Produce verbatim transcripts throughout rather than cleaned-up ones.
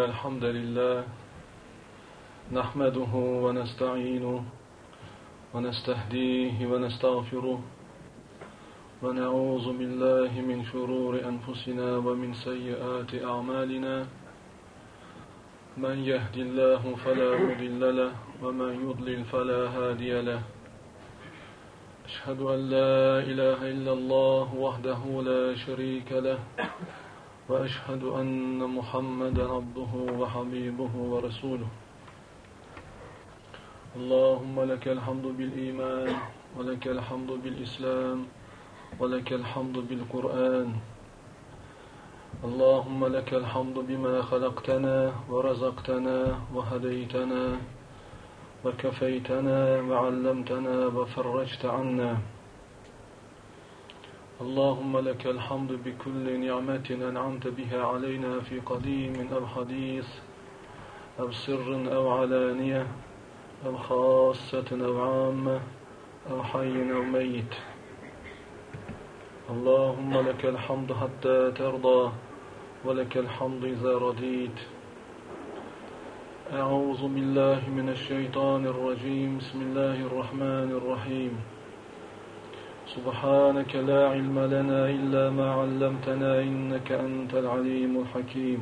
الحمد لله نحمده ونستعينه ونستهديه ونستغفره ونعوذ بالله من شرور أنفسنا ومن سيئات أعمالنا من يهد الله فلا مضل له ومن يضلل فلا هادي له أشهد أن لا إله إلا الله وحده لا شريك له وأشهد أن محمدا عبده وحبيبه ورسوله اللهم لك الحمد بالإيمان ولك الحمد بالإسلام ولك الحمد بالقرآن اللهم لك الحمد بما خلقتنا ورزقتنا وهديتنا وكفيتنا وعلمتنا وفرجت عنا اللهم لك الحمد بكل نعمة أنعمت بها علينا في قديم أو حديث أو سر أو علانية أو خاصة أو عامة أو حي أو ميت اللهم لك الحمد حتى ترضى ولك الحمد إذا رضيت أعوذ بالله من الشيطان الرجيم بسم الله الرحمن الرحيم سبحانك لا علم لنا إلا ما علمتنا إنك أنت العليم الحكيم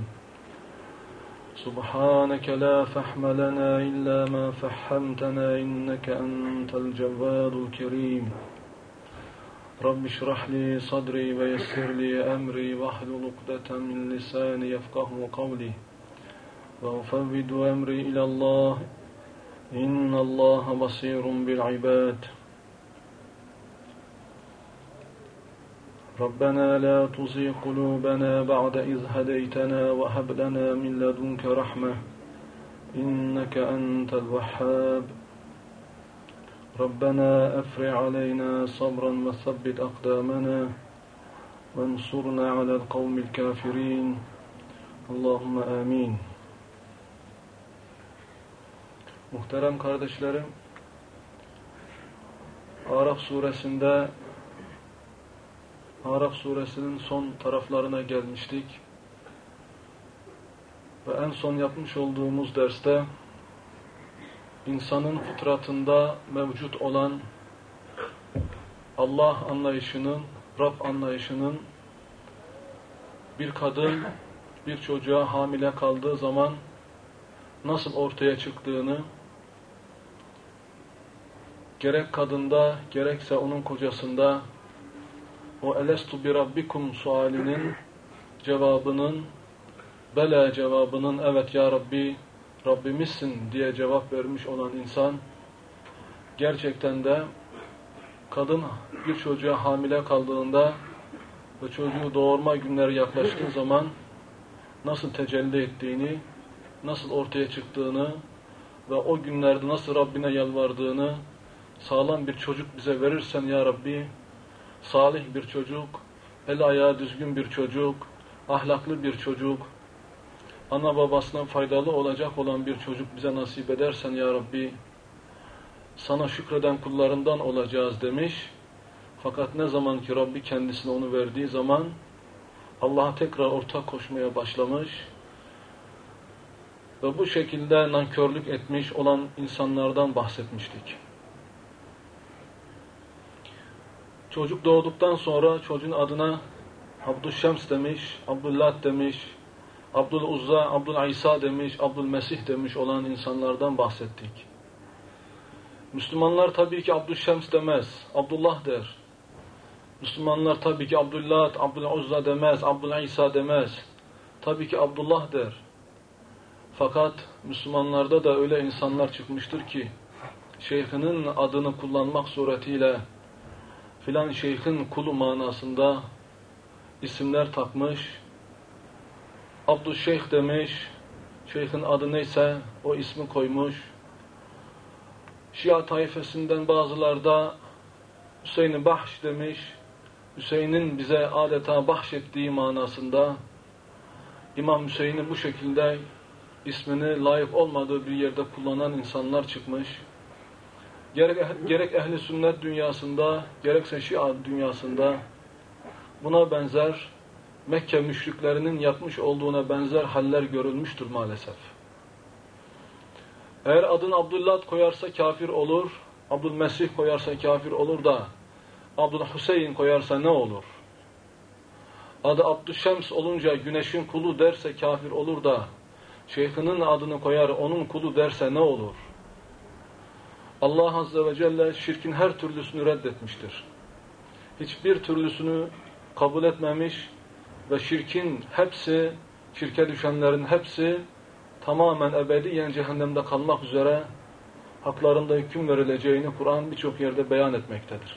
سبحانك لا فهم لنا إلا ما فهمتنا إنك أنت الجواد الكريم رب اشرح لي صدري ويسر لي أمري واحلل عقدة من لساني يفقهوا قولي وأفوض أمري إلى الله إن الله بصير بالعباد ربنا لا تزغ قلوبنا بعد إذ هديتنا وهب لنا من لدنك رحمة إنك أنت الوهاب ربنا أفرغ علينا صبرا وثبت أقدامنا وانصرنا على القوم الكافرين اللهم آمين. Muhterem kardeşlerim, Araf suresinde Araf suresinin son taraflarına gelmiştik. Ve en son yapmış olduğumuz derste insanın fıtratında mevcut olan Allah anlayışının, Rab anlayışının bir kadın bir çocuğa hamile kaldığı zaman nasıl ortaya çıktığını, gerek kadında gerekse onun kocasında o elestu bi rabbikum sualinin cevabının, bela cevabının evet ya Rabbi, Rabbimizsin diye cevap vermiş olan insan, gerçekten de kadın bir çocuğa hamile kaldığında ve çocuğu doğurma günleri yaklaştığı zaman nasıl tecelli ettiğini, nasıl ortaya çıktığını ve o günlerde nasıl Rabbine yalvardığını, sağlam bir çocuk bize verirsen ya Rabbi, salih bir çocuk, el ayağı düzgün bir çocuk, ahlaklı bir çocuk, ana babasına faydalı olacak olan bir çocuk bize nasip edersen ya Rabbi, sana şükreden kullarından olacağız demiş. Fakat ne zaman ki Rabbi kendisine onu verdiği zaman Allah'a tekrar ortak koşmaya başlamış ve bu şekilde nankörlük etmiş olan insanlardan bahsetmiştik. Çocuk doğduktan sonra çocuğun adına Abdüşşems demiş, Abdullah demiş, Abdüluzza, Abdülisa demiş, Abdülmesih demiş olan insanlardan bahsettik. Müslümanlar tabii ki Abdüşşems demez, Abdullah der. Müslümanlar tabii ki Abdullah, Abdüluzza demez, Abdülisa demez. Tabii ki Abdullah der. Fakat Müslümanlarda da öyle insanlar çıkmıştır ki şeyhinin adını kullanmak suretiyle filan şeyhin kulu manasında isimler takmış, Abdüşşeyh demiş, şeyhin adı neyse o ismi koymuş. Şia taifesinden bazıları da Hüseyin-i Bahş demiş, Hüseyin'in bize adeta bahşettiği manasında İmam Hüseyin'i bu şekilde ismini layık olmadığı bir yerde kullanan insanlar çıkmış. Gerek, gerek ehli sünnet dünyasında, gerekse Şia dünyasında buna benzer Mekke müşriklerinin yapmış olduğuna benzer haller görülmüştür maalesef. Eğer adını Abdullah koyarsa kafir olur, Abdülmesih koyarsa kafir olur da Abdülhüseyin koyarsa ne olur? Adı Abdüşşems olunca güneşin kulu derse kafir olur da şeyhinin adını koyar onun kulu derse ne olur? Allah Azze ve Celle şirkin her türlüsünü reddetmiştir. Hiçbir türlüsünü kabul etmemiş ve şirkin hepsi, şirke düşenlerin hepsi tamamen ebediyen cehennemde kalmak üzere haklarında hüküm verileceğini Kur'an birçok yerde beyan etmektedir.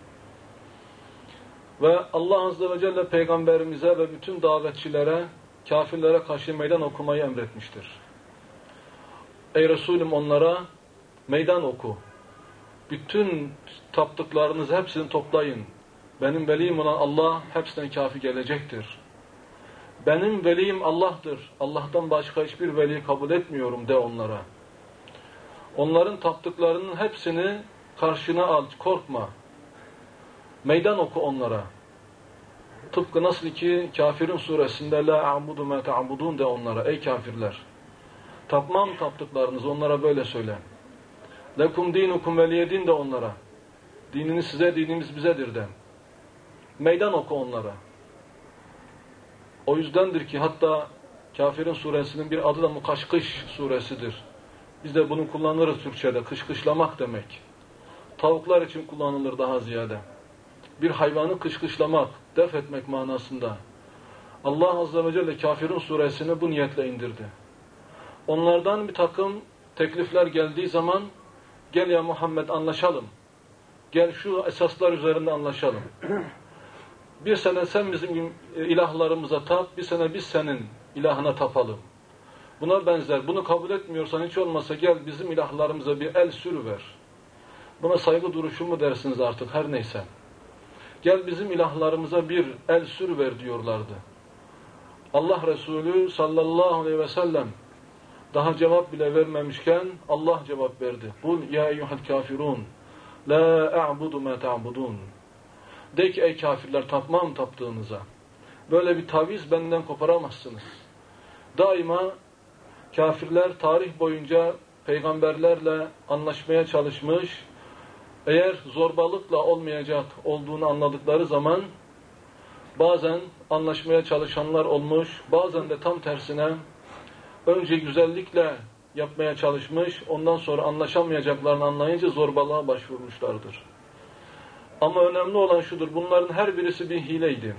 Ve Allah Azze ve Celle Peygamberimize ve bütün davetçilere, kafirlere karşı meydan okumayı emretmiştir. Ey Resulüm onlara meydan oku. Bütün taptıklarınızı hepsini toplayın. Benim velim olan Allah hepsinden kafi gelecektir. Benim velim Allah'tır. Allah'tan başka hiçbir veli kabul etmiyorum de onlara. Onların taptıklarının hepsini karşına al, korkma. Meydan oku onlara. Tıpkı nasıl ki Kafirun suresinde la a'budu ma ta'budun de onlara. Ey kafirler! Tapmam taptıklarınızı onlara böyle söyle. Lekum dinukum veliyedin de onlara. Dininiz size, dinimiz bizedir de. Meydan oku onlara. O yüzdendir ki hatta Kafirun suresinin bir adı da Mukaşkış suresidir. Biz de bunu kullanırız Türkçe'de. Kışkışlamak demek. Tavuklar için kullanılır daha ziyade. Bir hayvanı kışkışlamak, def etmek manasında. Allah Azze ve Celle Kafirun suresini bu niyetle indirdi. Onlardan bir takım teklifler geldiği zaman gel ya Muhammed anlaşalım. Gel şu esaslar üzerinde anlaşalım. Bir sene sen bizim ilahlarımıza tap, bir sene biz senin ilahına tapalım. Buna benzer. Bunu kabul etmiyorsan hiç olmasa gel bizim ilahlarımıza bir el sürüver. Buna saygı duruşu mu dersiniz artık her neyse. Gel bizim ilahlarımıza bir el sürüver diyorlardı. Allah Resulü sallallahu aleyhi ve sellem daha cevap bile vermemişken Allah cevap verdi. Kul ya eyyuhel kafirun la a'budu ma ta'budun. De ki ey kafirler tapmam taptığınıza. Böyle bir taviz benden koparamazsınız. Daima kafirler tarih boyunca peygamberlerle anlaşmaya çalışmış. Eğer zorbalıkla olmayacak olduğunu anladıkları zaman bazen anlaşmaya çalışanlar olmuş, bazen de tam tersine önce güzellikle yapmaya çalışmış, ondan sonra anlaşamayacaklarını anlayınca zorbalığa başvurmuşlardır. Ama önemli olan şudur, bunların her birisi bir hileydi.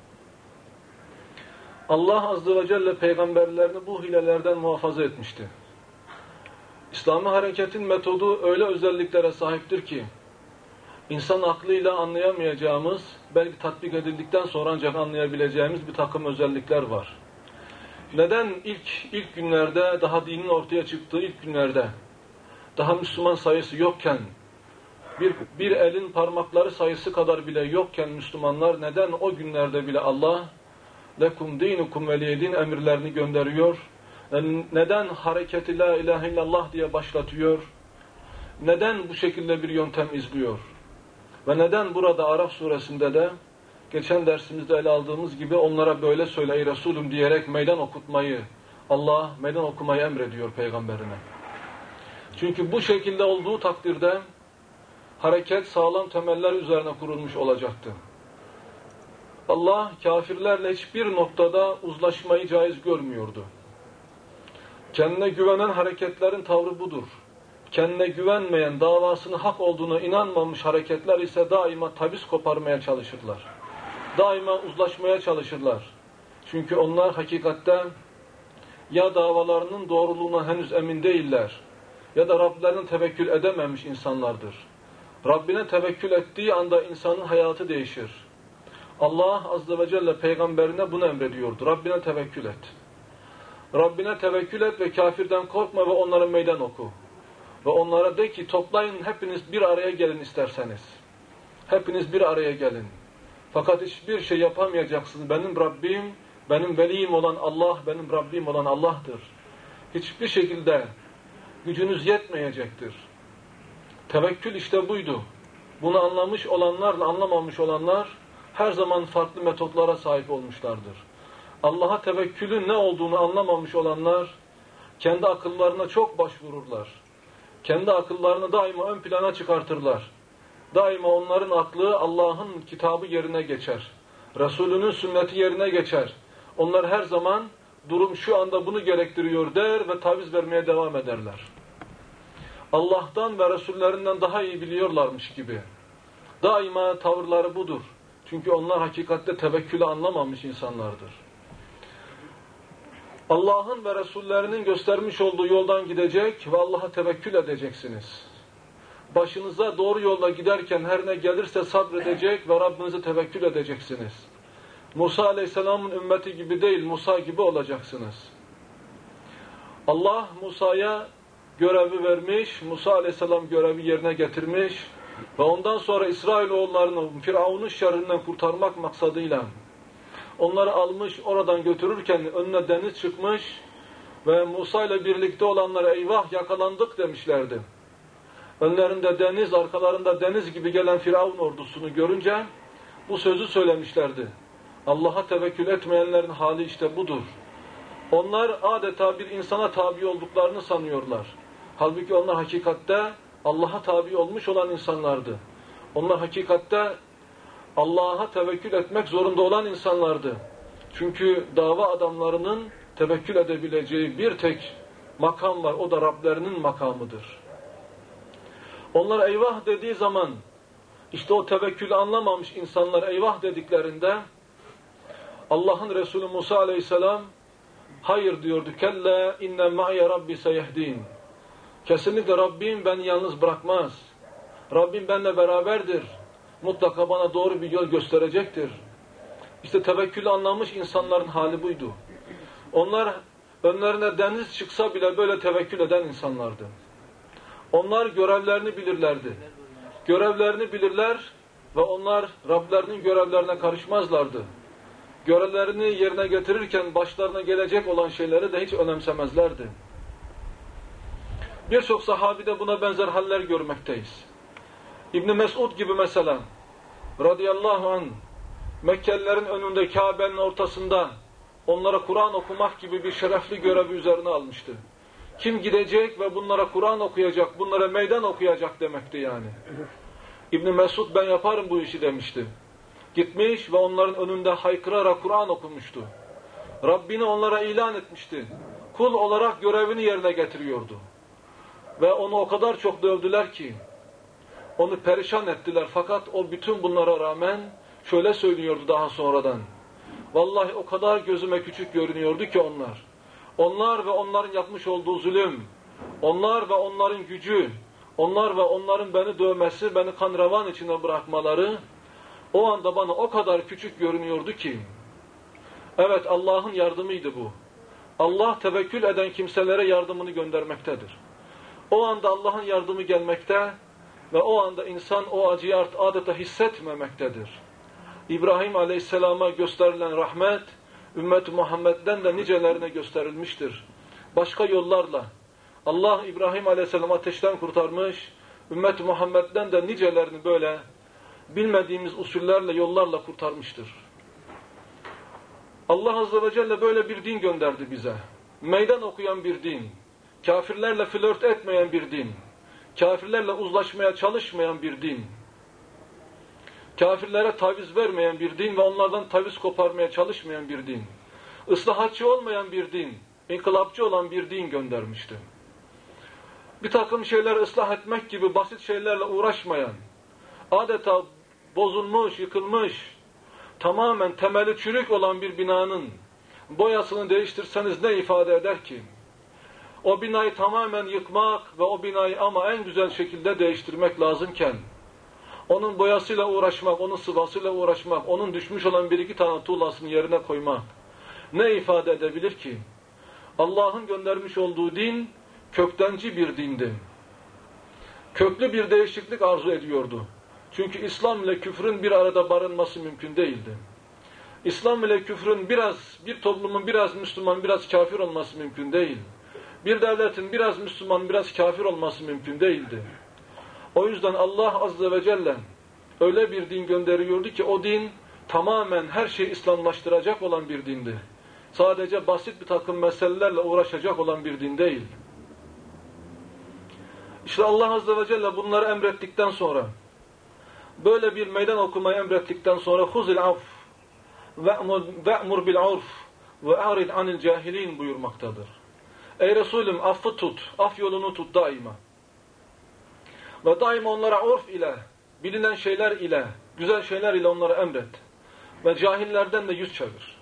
Allah Azze ve Celle peygamberlerini bu hilelerden muhafaza etmişti. İslami hareketin metodu öyle özelliklere sahiptir ki, İnsan aklıyla anlayamayacağımız, belki tatbik edildikten sonra ancak anlayabileceğimiz bir takım özellikler var. Neden ilk ilk günlerde, daha dinin ortaya çıktığı ilk günlerde, daha Müslüman sayısı yokken, bir, bir elin parmakları sayısı kadar bile yokken Müslümanlar, neden o günlerde bile Allah, lekum dinukum veliyedin emirlerini gönderiyor, neden hareketi la ilahe illallah diye başlatıyor, neden bu şekilde bir yöntem izliyor? Ve neden burada Araf suresinde de geçen dersimizde ele aldığımız gibi onlara böyle söyle ey Resulüm diyerek meydan okutmayı, Allah meydan okumayı emrediyor peygamberine. Çünkü bu şekilde olduğu takdirde hareket sağlam temeller üzerine kurulmuş olacaktı. Allah kafirlerle hiçbir noktada uzlaşmayı caiz görmüyordu. Kendine güvenen hareketlerin tavrı budur. Kendine güvenmeyen, davasının hak olduğuna inanmamış hareketler ise daima taviz koparmaya çalışırlar. Daima uzlaşmaya çalışırlar. Çünkü onlar hakikatte ya davalarının doğruluğuna henüz emin değiller ya da Rablerine tevekkül edememiş insanlardır. Rabbine tevekkül ettiği anda insanın hayatı değişir. Allah Azze ve Celle peygamberine bunu emrediyordu. Rabbine tevekkül et. Rabbine tevekkül et ve kafirden korkma ve onlara meydan oku. Ve onlara de ki toplayın hepiniz bir araya gelin isterseniz. Hepiniz bir araya gelin. Fakat hiçbir şey yapamayacaksınız. Benim Rabbim, benim veliyim olan Allah, benim Rabbim olan Allah'tır. Hiçbir şekilde gücünüz yetmeyecektir. Tevekkül işte buydu. Bunu anlamış olanlarla anlamamış olanlar her zaman farklı metotlara sahip olmuşlardır. Allah'a tevekkülün ne olduğunu anlamamış olanlar, kendi akıllarına çok başvururlar. Kendi akıllarını daima ön plana çıkartırlar. Daima onların aklı Allah'ın kitabı yerine geçer. Resulünün sünneti yerine geçer. Onlar her zaman durum şu anda bunu gerektiriyor der ve taviz vermeye devam ederler. Allah'tan ve Resullerinden daha iyi biliyorlarmış gibi. Daima tavırları budur. Çünkü onlar hakikatte tevekkülü anlamamış insanlardır. Allah'ın ve Resullerinin göstermiş olduğu yoldan gidecek ve Allah'a tevekkül edeceksiniz. Başınıza doğru yolda giderken her ne gelirse sabredecek ve Rabbinize tevekkül edeceksiniz. Musa Aleyhisselam'ın ümmeti gibi değil, Musa gibi olacaksınız. Allah Musa'ya görevi vermiş, Musa Aleyhisselam görevi yerine getirmiş ve ondan sonra İsrailoğullarını Firavun'un şerrinden kurtarmak maksadıyla onları almış, oradan götürürken önüne deniz çıkmış ve Musa ile birlikte olanlara eyvah yakalandık demişlerdi. Önlerinde deniz, arkalarında deniz gibi gelen Firavun ordusunu görünce bu sözü söylemişlerdi. Allah'a tevekkül etmeyenlerin hali işte budur. Onlar adeta bir insana tabi olduklarını sanıyorlar. Halbuki onlar hakikatte Allah'a tabi olmuş olan insanlardı. Onlar hakikatte Allah'a tevekkül etmek zorunda olan insanlardı. Çünkü dava adamlarının tevekkül edebileceği bir tek makam var. O da Rablerinin makamıdır. Onlar eyvah dediği zaman, işte o tevekkülü anlamamış insanlar eyvah dediklerinde, Allah'ın Resulü Musa Aleyhisselam, hayır diyordu, kelle inne ma'ye rabbi seyehdin. Kesinlikle Rabbim beni yalnız bırakmaz. Rabbim benimle beraberdir. Mutlaka bana doğru bir yol gösterecektir. İşte tevekkülü anlamış insanların hali buydu. Onlar önlerine deniz çıksa bile böyle tevekkül eden insanlardı. Onlar görevlerini bilirlerdi. Görevlerini bilirler ve onlar Rablerinin görevlerine karışmazlardı. Görevlerini yerine getirirken başlarına gelecek olan şeyleri de hiç önemsemezlerdi. Birçok sahabide buna benzer haller görmekteyiz. İbn Mesud gibi mesela radıyallahu anh Mekkelilerin önünde Kabe'nin ortasında onlara Kur'an okumak gibi bir şerefli görevi üzerine almıştı. Kim gidecek ve bunlara Kur'an okuyacak, bunlara meydan okuyacak demekti yani. İbn Mesud ben yaparım bu işi demişti. Gitmiş ve onların önünde haykırarak Kur'an okumuştu. Rabbini onlara ilan etmişti. Kul olarak görevini yerine getiriyordu. Ve onu o kadar çok dövdüler ki, onu perişan ettiler. Fakat o bütün bunlara rağmen şöyle söylüyordu daha sonradan. Vallahi o kadar gözüme küçük görünüyordu ki onlar. Onlar ve onların yapmış olduğu zulüm, onlar ve onların gücü, onlar ve onların beni dövmesi, beni kan revan içine bırakmaları, o anda bana o kadar küçük görünüyordu ki, evet Allah'ın yardımıydı bu. Allah tevekkül eden kimselere yardımını göndermektedir. O anda Allah'ın yardımı gelmekte ve o anda insan o acıyı adeta hissetmemektedir. İbrahim Aleyhisselam'a gösterilen rahmet, ümmet-i Muhammed'den de nicelerine gösterilmiştir. Başka yollarla Allah İbrahim Aleyhisselam ateşten kurtarmış, ümmet-i Muhammed'den de nicelerini böyle bilmediğimiz usullerle, yollarla kurtarmıştır. Allah Azze ve Celle böyle bir din gönderdi bize. Meydan okuyan bir din. Kafirlerle flört etmeyen bir din. Kafirlerle uzlaşmaya çalışmayan bir din. Kafirlere taviz vermeyen bir din ve onlardan taviz koparmaya çalışmayan bir din. Islahatçı olmayan bir din, inkılapçı olan bir din göndermişti. Bir takım şeyler ıslah etmek gibi basit şeylerle uğraşmayan, adeta bozulmuş, yıkılmış, tamamen temeli çürük olan bir binanın boyasını değiştirseniz ne ifade eder ki? O binayı tamamen yıkmak ve o binayı ama en güzel şekilde değiştirmek lazımken, onun boyasıyla uğraşmak, onun sıvasıyla uğraşmak, onun düşmüş olan bir iki tane tuğlasını yerine koymak ne ifade edebilir ki? Allah'ın göndermiş olduğu din köktenci bir dindi. Köklü bir değişiklik arzu ediyordu. Çünkü İslam ile küfrün bir arada barınması mümkün değildi. İslam ile küfrün biraz, bir toplumun biraz Müslüman, biraz kafir olması mümkün değil. Bir devletin biraz Müslüman, biraz kafir olması mümkün değildi. O yüzden Allah Azze ve Celle öyle bir din gönderiyordu ki o din tamamen her şeyi İslamlaştıracak olan bir dindi. Sadece basit bir takım meselelerle uğraşacak olan bir din değil. İşte Allah Azze ve Celle bunları emrettikten sonra, böyle bir meydan okumayı emrettikten sonra huzil af ve'mur bil urf ve a'rid anil cahilin buyurmaktadır. Ey Resulüm affı tut, af yolunu tut daima. Ve daima onlara urf ile, bilinen şeyler ile, güzel şeyler ile onlara emret. Ve cahillerden de yüz çevir.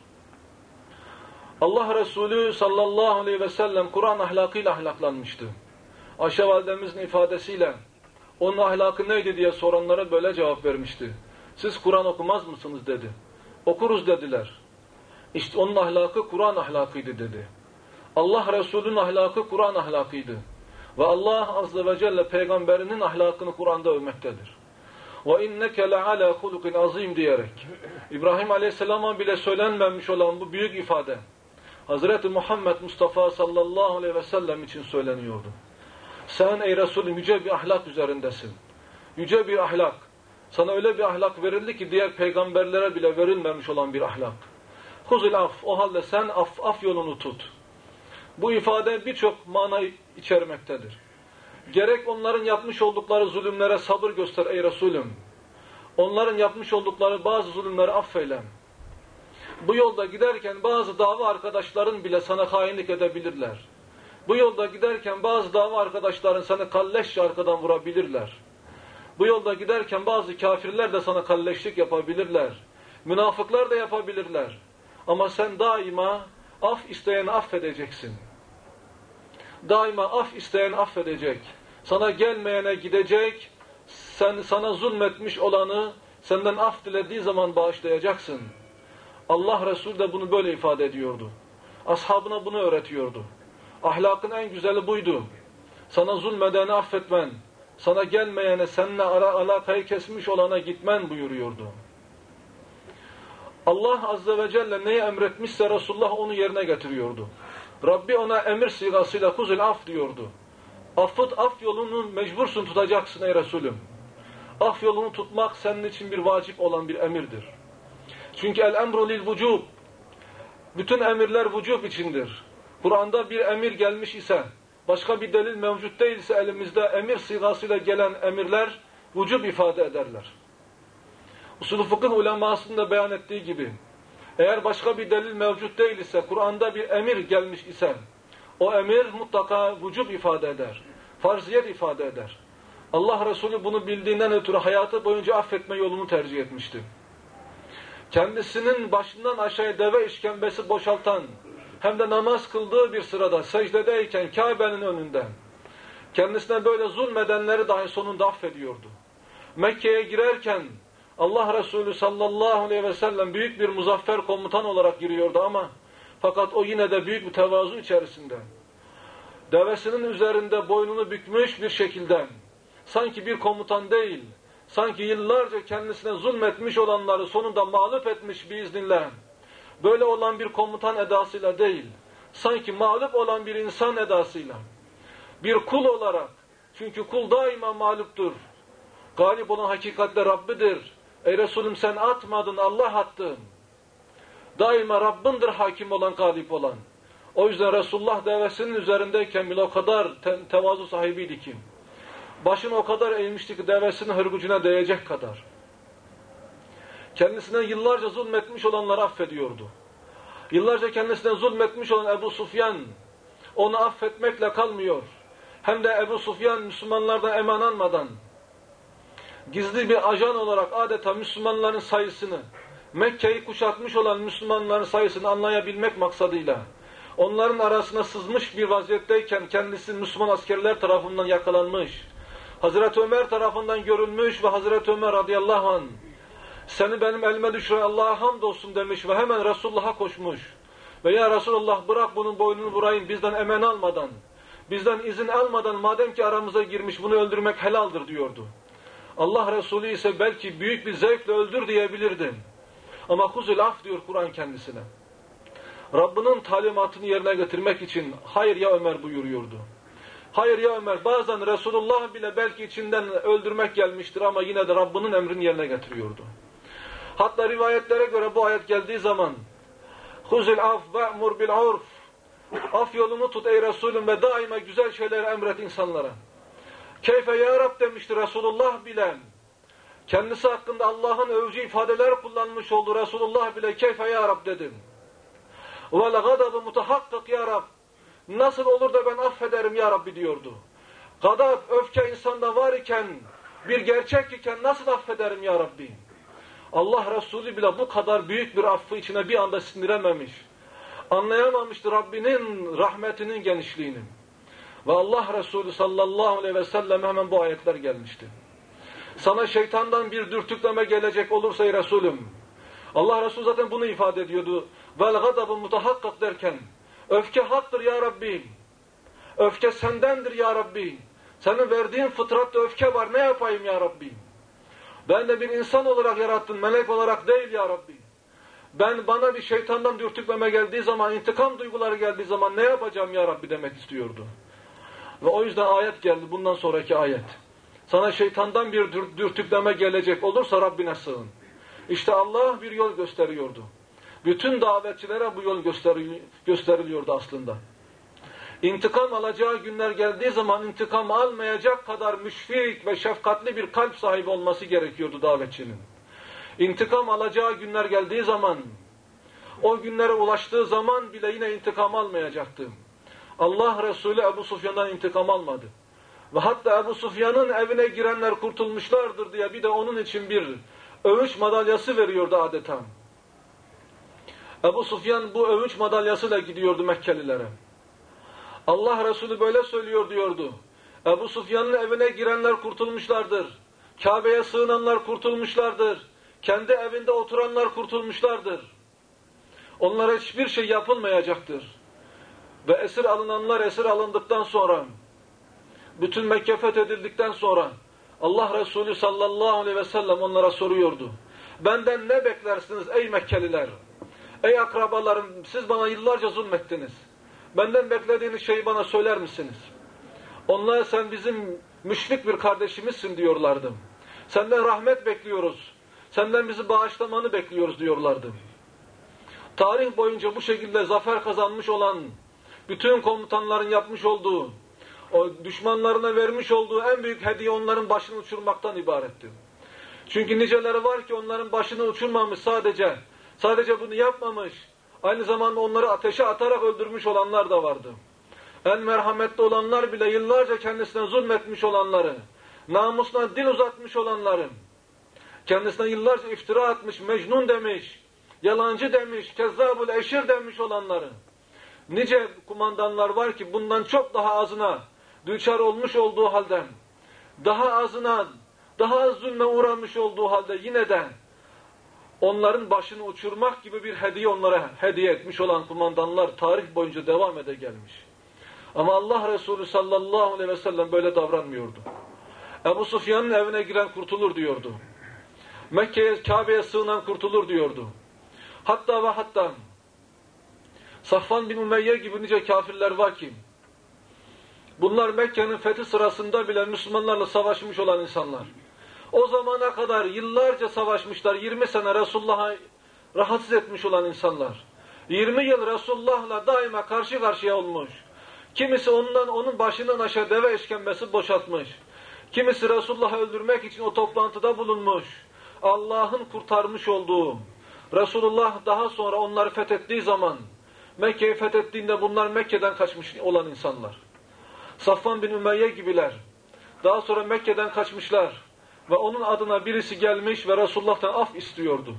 Allah Resulü sallallahu aleyhi ve sellem Kur'an ahlakıyla ahlaklanmıştı. Ayşe validemizin ifadesiyle onun ahlakı neydi diye soranlara böyle cevap vermişti. Siz Kur'an okumaz mısınız dedi. Okuruz dediler. İşte onun ahlakı Kur'an ahlakıydı dedi. Allah Resulü'nün ahlakı Kur'an ahlakıydı. Ve Allah Azze ve Celle peygamberinin ahlakını Kur'an'da övmektedir. وَاِنَّكَ لَعَلَى خُلُقٍ azim diyerek İbrahim Aleyhisselam'a bile söylenmemiş olan bu büyük ifade Hazreti Muhammed Mustafa sallallahu aleyhi ve sellem için söyleniyordu. Sen ey Resulüm yüce bir ahlak üzerindesin. Yüce bir ahlak. Sana öyle bir ahlak verildi ki diğer peygamberlere bile verilmemiş olan bir ahlak. Huzul af. O halde sen af, af yolunu tut. Bu ifade birçok mana içermektedir. Gerek onların yapmış oldukları zulümlere sabır göster ey Resulüm. Onların yapmış oldukları bazı zulümleri affeyle. Bu yolda giderken bazı dava arkadaşların bile sana hainlik edebilirler. Bu yolda giderken bazı dava arkadaşların sana kalleşçe arkadan vurabilirler. Bu yolda giderken bazı kafirler de sana kalleşlik yapabilirler. Münafıklar da yapabilirler. Ama sen daima af isteyeni affedeceksin. Daima af isteyeni affedecek. Sana gelmeyene gidecek. Sen sana zulmetmiş olanı senden af dilediği zaman bağışlayacaksın. Allah Resulü de bunu böyle ifade ediyordu. Ashabına bunu öğretiyordu. Ahlakın en güzeli buydu. Sana zulmedeni affetmen, sana gelmeyene, seninle ara alakayı kesmiş olana gitmen buyuruyordu. Allah Azze ve Celle neyi emretmişse Resulullah onu yerine getiriyordu. Rabbi ona emir sigasıyla kuzul af diyordu. Affıt, af yolunu mecbursun tutacaksın ey Resulüm. Af yolunu tutmak senin için bir vacip olan bir emirdir. Çünkü el emru lil vücub. Bütün emirler vücub içindir. Kur'an'da bir emir gelmiş ise, başka bir delil mevcut değilse elimizde emir sigasıyla gelen emirler vücub ifade ederler. Usul-u fıkıh ulemasının da beyan ettiği gibi, eğer başka bir delil mevcut değil ise, Kur'an'da bir emir gelmiş ise, o emir mutlaka vücub ifade eder, farziyet ifade eder. Allah Resulü bunu bildiğinden ötürü hayatı boyunca affetme yolunu tercih etmişti. Kendisinin başından aşağıya deve işkembesi boşaltan, hem de namaz kıldığı bir sırada, secdedeyken Kabe'nin önünde, kendisine böyle zulmedenleri dahi sonunda affediyordu. Mekke'ye girerken, Allah Resulü sallallahu aleyhi ve sellem büyük bir muzaffer komutan olarak giriyordu ama, fakat o yine de büyük bir tevazu içerisinde, devesinin üzerinde boynunu bükmüş bir şekilde, sanki bir komutan değil, sanki yıllarca kendisine zulmetmiş olanları sonunda mağlup etmiş biiznillah, böyle olan bir komutan edasıyla değil, sanki mağlup olan bir insan edasıyla, bir kul olarak, çünkü kul daima mağluptur, galip olan hakikatte Rabbidir. Ey Resulüm sen atmadın, Allah attı. Daima Rabbindir hakim olan, galip olan. O yüzden Resulullah devesinin üzerindeyken bile o kadar te tevazu sahibiydi ki, başını o kadar eğmişti ki devesinin hırgucuna değecek kadar. Kendisine yıllarca zulmetmiş olanları affediyordu. Yıllarca kendisine zulmetmiş olan Ebu Sufyan, onu affetmekle kalmıyor. Hem de Ebu Sufyan Müslümanlardan eman almadan, gizli bir ajan olarak adeta Müslümanların sayısını, Mekke'yi kuşatmış olan Müslümanların sayısını anlayabilmek maksadıyla, onların arasına sızmış bir vaziyetteyken kendisi Müslüman askerler tarafından yakalanmış, Hazreti Ömer tarafından görülmüş ve Hazreti Ömer radıyallahu anh, seni benim elime düşüren Allah'a hamdolsun demiş ve hemen Resulullah'a koşmuş. Ve ya Resulullah bırak bunun boynunu vurayım bizden emen almadan, bizden izin almadan madem ki aramıza girmiş bunu öldürmek helaldir diyordu. Allah Resulü ise belki büyük bir zevkle öldür diyebilirdi. Ama huzul af diyor Kur'an kendisine. Rabbinin talimatını yerine getirmek için hayır ya Ömer buyuruyordu. Hayır ya Ömer, bazen Resulullah bile belki içinden öldürmek gelmiştir ama yine de Rabbinin emrini yerine getiriyordu. Hatta rivayetlere göre bu ayet geldiği zaman Huzil af ve'mur bil urf. Af yolunu tut ey Resulüm ve daima güzel şeyleri emret insanlara. Keyfe ya Rab demişti Resulullah bile. Kendisi hakkında Allah'ın övücü ifadeler kullanmış oldu Resulullah bile keyfe ya Rab dedim. Vel gadabı mutahakkak ya Rab. Nasıl olur da ben affederim ya Rabbi diyordu. Gadab, öfke insanda var iken, bir gerçek iken nasıl affederim ya Rabbi? Allah Resulü bile bu kadar büyük bir affı içine bir anda sindirememiş. Anlayamamıştı Rabbinin rahmetinin genişliğini. Ve Allah Resulü sallallahu aleyhi ve sellem hemen bu ayetler gelmişti. Sana şeytandan bir dürtükleme gelecek olursa ey Resulüm. Allah Resulü zaten bunu ifade ediyordu. Vel gadabı mutahakkak derken, öfke haktır ya Rabbi. Öfke sendendir ya Rabbi. Senin verdiğin fıtratta öfke var, ne yapayım ya Rabbi? Ben de bir insan olarak yarattın, melek olarak değil ya Rabbi. Ben bana bir şeytandan dürtükleme geldiği zaman, intikam duyguları geldiği zaman ne yapacağım ya Rabbi demek istiyordu. Ve o yüzden ayet geldi, bundan sonraki ayet. Sana şeytandan bir dür dürtükleme gelecek olursa Rabbine sığın. İşte Allah bir yol gösteriyordu. Bütün davetçilere bu yol gösteri gösteriliyordu aslında. İntikam alacağı günler geldiği zaman intikam almayacak kadar müşfik ve şefkatli bir kalp sahibi olması gerekiyordu davetçinin. İntikam alacağı günler geldiği zaman, o günlere ulaştığı zaman bile yine intikam almayacaktı. Allah Resulü Ebu Sufyan'dan intikam almadı. Ve hatta Ebu Sufyan'ın evine girenler kurtulmuşlardır diye bir de onun için bir övünç madalyası veriyordu adeta. Ebu Sufyan bu övünç madalyasıyla gidiyordu Mekkelilere. Allah Resulü böyle söylüyor diyordu. Ebu Sufyan'ın evine girenler kurtulmuşlardır. Kabe'ye sığınanlar kurtulmuşlardır. Kendi evinde oturanlar kurtulmuşlardır. Onlara hiçbir şey yapılmayacaktır. Ve esir alınanlar esir alındıktan sonra, bütün Mekke fethedildikten sonra Allah Resulü sallallahu aleyhi ve sellem onlara soruyordu. Benden ne beklersiniz ey Mekkeliler? Ey akrabalarım, siz bana yıllarca zulmettiniz. Benden beklediğiniz şeyi bana söyler misiniz? Onlar sen bizim müşrik bir kardeşimizsin diyorlardı. Senden rahmet bekliyoruz. Senden bizi bağışlamanı bekliyoruz diyorlardı. Tarih boyunca bu şekilde zafer kazanmış olan bütün komutanların yapmış olduğu, o düşmanlarına vermiş olduğu en büyük hediye onların başını uçurmaktan ibaretti. Çünkü niceleri var ki onların başını uçurmamış sadece, sadece bunu yapmamış, aynı zamanda onları ateşe atarak öldürmüş olanlar da vardı. En merhametli olanlar bile yıllarca kendisine zulmetmiş olanları, namusuna dil uzatmış olanları, kendisine yıllarca iftira atmış, mecnun demiş, yalancı demiş, kezzabul eşir demiş olanları. Nice kumandanlar var ki bundan çok daha azına düçar olmuş olduğu halde, daha azına, daha az zulme uğramış olduğu halde yine de onların başını uçurmak gibi bir hediye onlara hediye etmiş olan kumandanlar tarih boyunca devam ede gelmiş. Ama Allah Resulü sallallahu aleyhi ve sellem böyle davranmıyordu. Ebu Sufyan'ın evine giren kurtulur diyordu. Mekke'ye, Kabe'ye sığınan kurtulur diyordu. Hatta ve hatta Safvan bin Ümeyye gibi nice kafirler var ki bunlar Mekke'nin fethi sırasında bile Müslümanlarla savaşmış olan insanlar. O zamana kadar yıllarca savaşmışlar. yirmi sene Resulullah'ı rahatsız etmiş olan insanlar. yirmi yıl Resulullah'la daima karşı karşıya olmuş. Kimisi ondan onun başından aşağı deve işkembesi boşaltmış. Kimisi Resulullah'ı öldürmek için o toplantıda bulunmuş. Allah'ın kurtarmış olduğu, Resulullah daha sonra onları fethettiği zaman, Mekke'yi fethettiğinde bunlar Mekke'den kaçmış olan insanlar. Safvan bin Ümeyye gibiler. Daha sonra Mekke'den kaçmışlar. Ve onun adına birisi gelmiş ve Resulullah'tan af istiyordu.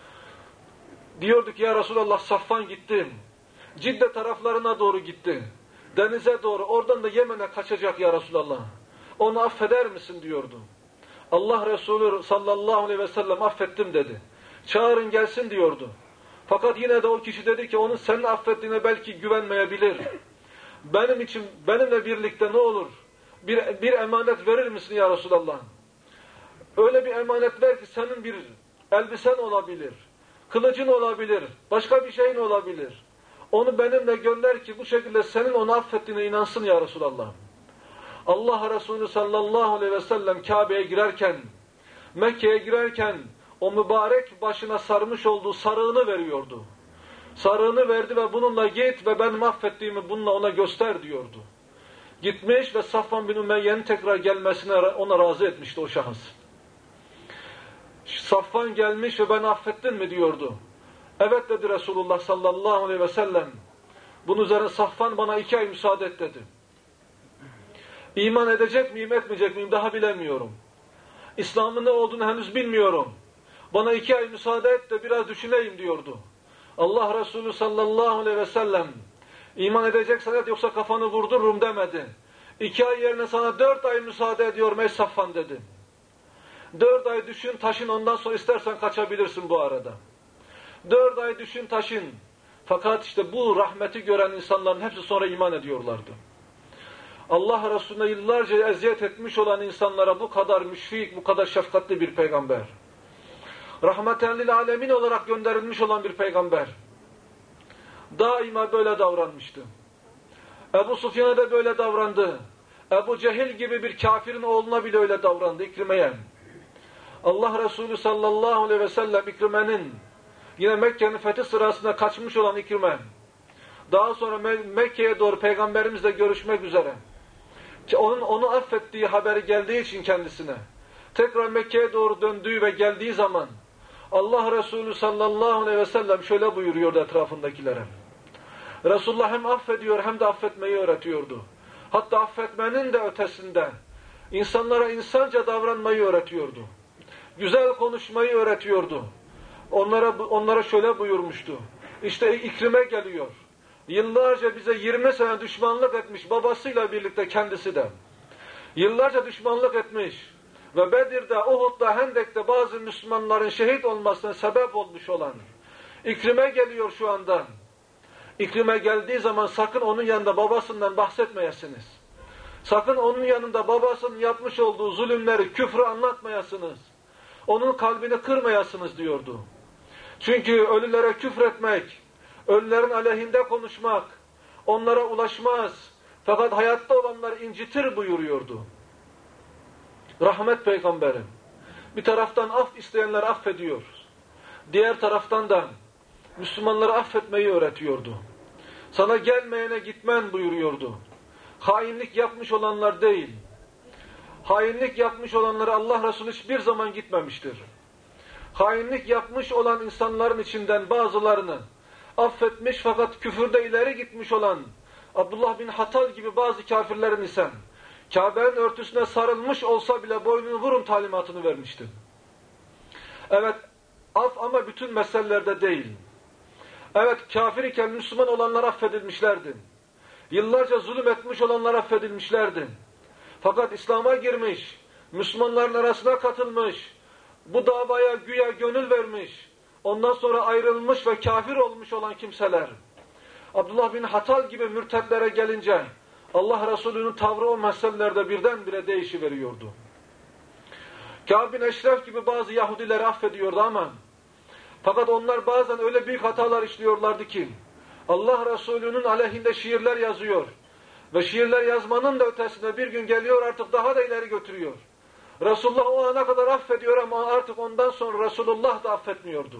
Diyordu ki ya Resulullah Safvan gitti. Cidde taraflarına doğru gitti. Denize doğru. Oradan da Yemen'e kaçacak ya Resulullah. Onu affeder misin diyordu. Allah Resulü sallallahu aleyhi ve sellem affettim dedi. Çağırın gelsin diyordu. Fakat yine de o kişi dedi ki onun senin affettiğine belki güvenmeyebilir. Benim için benimle birlikte ne olur? Bir, bir emanet verir misin ya Resulallah? Öyle bir emanet ver ki senin bir elbisen olabilir, kılıcın olabilir, başka bir şeyin olabilir. Onu benimle gönder ki bu şekilde senin onu affettiğine inansın ya Resulallah. Allah Resulü sallallahu aleyhi ve sellem Kabe'ye girerken, Mekke'ye girerken o mübarek başına sarmış olduğu sarığını veriyordu. Sarığını verdi ve bununla git ve benim affettiğimi bununla ona göster diyordu. Gitmiş ve Safvan bin Ümeyye'nin tekrar gelmesine ona razı etmişti o şahıs. Safvan gelmiş ve beni affettin mi diyordu. Evet dedi Resulullah sallallahu aleyhi ve sellem. Bunun üzerine Safvan bana iki ay müsaade et dedi. İman edecek miyim etmeyecek miyim daha bilemiyorum. İslam'ın ne olduğunu henüz bilmiyorum. Bana iki ay müsaade et de biraz düşüneyim diyordu. Allah Resulü sallallahu aleyhi ve sellem iman edeceksen et yoksa kafanı vurdururum demedi. İki ay yerine sana dört ay müsaade ediyorum ey Safvan dedi. Dört ay düşün taşın ondan sonra istersen kaçabilirsin bu arada. Dört ay düşün taşın. Fakat işte bu rahmeti gören insanların hepsi sonra iman ediyorlardı. Allah Resulüne yıllarca eziyet etmiş olan insanlara bu kadar müşfik, bu kadar şefkatli bir peygamber. Rahmeten lil alemin olarak gönderilmiş olan bir peygamber. Daima böyle davranmıştı. Ebu Sufyan'a da böyle davrandı. Ebu Cehil gibi bir kafirin oğluna bile öyle davrandı, İkrime'ye. Allah Resulü sallallahu aleyhi ve sellem İkrime'nin, yine Mekke'nin fethi sırasında kaçmış olan İkrime, daha sonra Mekke'ye doğru Peygamberimizle görüşmek üzere, onun onu affettiği haberi geldiği için kendisine, tekrar Mekke'ye doğru döndüğü ve geldiği zaman, Allah Resulü sallallahu aleyhi ve sellem şöyle buyuruyordu etrafındakilere. Resulullah hem affediyor hem de affetmeyi öğretiyordu. Hatta affetmenin de ötesinde insanlara insanca davranmayı öğretiyordu. Güzel konuşmayı öğretiyordu. Onlara onlara şöyle buyurmuştu. İşte İkrime geliyor. Yıllarca bize yirmi sene düşmanlık etmiş babasıyla birlikte kendisi de. Yıllarca düşmanlık etmiş ve Bedir'de, Uhud'da, Hendek'te bazı Müslümanların şehit olmasına sebep olmuş olan İkrime geliyor şu anda. İkrime geldiği zaman sakın onun yanında babasından bahsetmeyesiniz. Sakın onun yanında babasının yapmış olduğu zulümleri, küfrü anlatmayasınız. Onun kalbini kırmayasınız diyordu. Çünkü ölülere küfretmek, ölülerin aleyhinde konuşmak onlara ulaşmaz. Fakat hayatta olanları incitir buyuruyordu. Rahmet peygamberi. Bir taraftan af isteyenleri affediyor. Diğer taraftan da Müslümanları affetmeyi öğretiyordu. Sana gelmeyene gitmen buyuruyordu. Hainlik yapmış olanlar değil. Hainlik yapmış olanları Allah Resulü hiçbir zaman gitmemiştir. Hainlik yapmış olan insanların içinden bazılarını affetmiş fakat küfürde ileri gitmiş olan Abdullah bin Hatal gibi bazı kafirlerin ise Kabe'nin örtüsüne sarılmış olsa bile boynunu vurun talimatını vermişti. Evet, af ama bütün meselelerde değil. Evet, kafir iken Müslüman olanlar affedilmişlerdi. Yıllarca zulüm etmiş olanlar affedilmişlerdi. Fakat İslam'a girmiş, Müslümanların arasına katılmış, bu davaya güya gönül vermiş, ondan sonra ayrılmış ve kafir olmuş olan kimseler, Abdullah bin Hatal gibi mürtetlere gelince, Allah Resulü'nün tavrı o meselelerde birdenbire değişiveriyordu. Kâb bin Eşref gibi bazı Yahudileri affediyordu ama, fakat onlar bazen öyle büyük hatalar işliyorlardı ki, Allah Resulü'nün aleyhinde şiirler yazıyor. Ve şiirler yazmanın da ötesinde bir gün geliyor artık daha da ileri götürüyor. Resulullah o ana kadar affediyor ama artık ondan sonra Resulullah da affetmiyordu.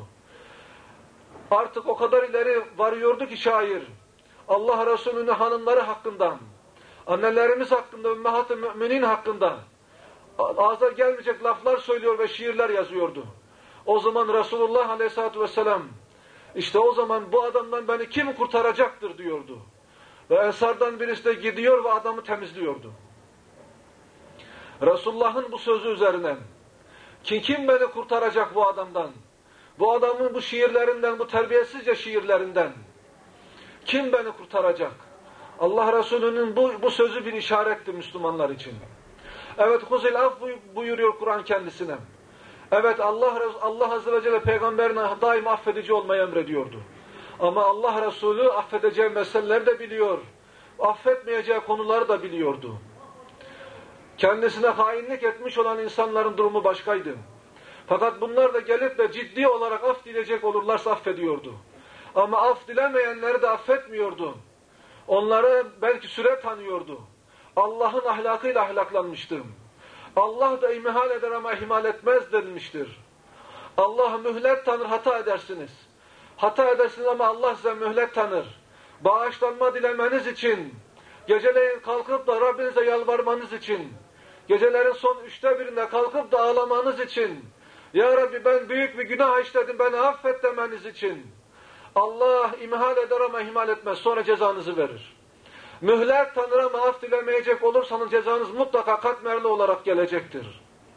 Artık o kadar ileri varıyordu ki şair, Allah Resulü'nün hanımları hakkında, annelerimiz hakkında, ümmehat-ı müminin hakkında ağza gelmeyecek laflar söylüyor ve şiirler yazıyordu. O zaman Resulullah Aleyhisselatü Vesselam, işte o zaman bu adamdan beni kim kurtaracaktır diyordu. Ve Ensardan birisi de gidiyor ve adamı temizliyordu. Resulullah'ın bu sözü üzerine, ki kim beni kurtaracak bu adamdan? Bu adamın bu şiirlerinden, bu terbiyesizce şiirlerinden kim beni kurtaracak? Allah Resulü'nün bu, bu sözü bir işaretti Müslümanlar için. Evet, huzil af buyuruyor Kur'an kendisine. Evet, Allah, Allah Azze ve Celle peygamberine daima affedici olmayı emrediyordu. Ama Allah Resulü affedeceği meseleleri de biliyor. Affetmeyeceği konuları da biliyordu. Kendisine hainlik etmiş olan insanların durumu başkaydı. Fakat bunlar da gelip de ciddi olarak af dileyecek olurlarsa affediyordu. Ama af dilemeyenleri de affetmiyordu. Onları belki süre tanıyordu. Allah'ın ahlakıyla ahlaklanmıştı. Allah da imhal eder ama ihmal etmez denilmiştir. Allah mühlet tanır, hata edersiniz. Hata edersiniz ama Allah size mühlet tanır. Bağışlanma dilemeniz için, geceleyin kalkıp da Rabbinize yalvarmanız için, gecelerin son üçte birinde kalkıp da ağlamanız için, Ya Rabbi ben büyük bir günah işledim, beni affet demeniz için, Allah imhal eder ama ihmal etmez, sonra cezanızı verir. Mühlet tanır ama af dilemeyecek olursanız cezanız mutlaka katmerli olarak gelecektir.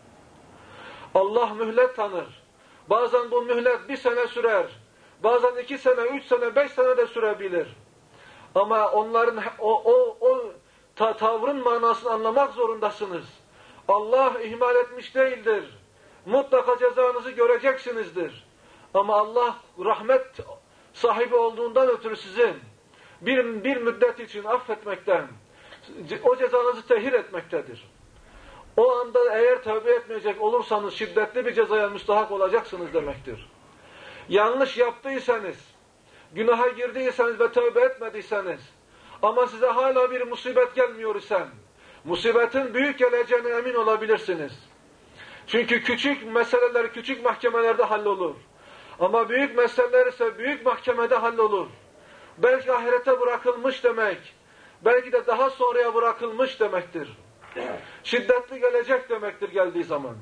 Allah mühlet tanır. Bazen bu mühlet bir sene sürer. Bazen iki sene, üç sene, beş sene de sürebilir. Ama onların o, o, o ta, tavrın manasını anlamak zorundasınız. Allah ihmal etmiş değildir. Mutlaka cezanızı göreceksinizdir. Ama Allah rahmet sahibi olduğundan ötürü sizi bir, bir müddet için affetmekten, o cezanızı tehir etmektedir. O anda eğer tövbe etmeyecek olursanız şiddetli bir cezaya müstahak olacaksınız demektir. Yanlış yaptıysanız, günaha girdiyseniz ve tövbe etmediyseniz, ama size hala bir musibet gelmiyor ise, musibetin büyük geleceğine emin olabilirsiniz. Çünkü küçük meseleler küçük mahkemelerde hallolur. Ama büyük meseleler ise büyük mahkemede hallolur. Belki ahirete bırakılmış demek, belki de daha sonraya bırakılmış demektir. Şiddetli gelecek demektir geldiği zaman.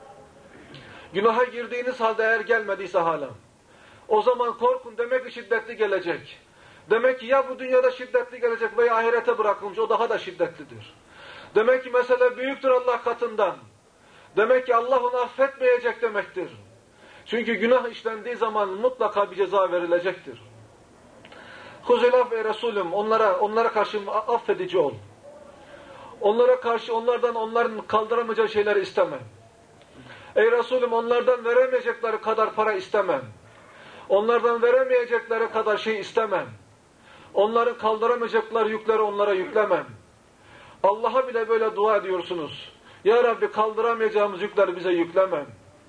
Günaha girdiğiniz halde eğer gelmediyse hala, o zaman korkun, demek ki şiddetli gelecek. Demek ki ya bu dünyada şiddetli gelecek veya ahirete bırakılmış, o daha da şiddetlidir. Demek ki mesele büyüktür Allah katından. Demek ki Allah onu affetmeyecek demektir. Çünkü günah işlendiği zaman mutlaka bir ceza verilecektir. Huzilaf ve Resulüm, onlara onlara karşı affedici ol. Onlara karşı onlardan onların kaldıramayacağı şeyleri istemem. Ey Resulüm, onlardan veremeyecekleri kadar para istemem. Onlardan veremeyecekleri kadar şey istemem. Onların kaldıramayacakları yükleri onlara yüklemem. Allah'a bile böyle dua ediyorsunuz. Ya Rabbi, kaldıramayacağımız yükleri bize yüklemem.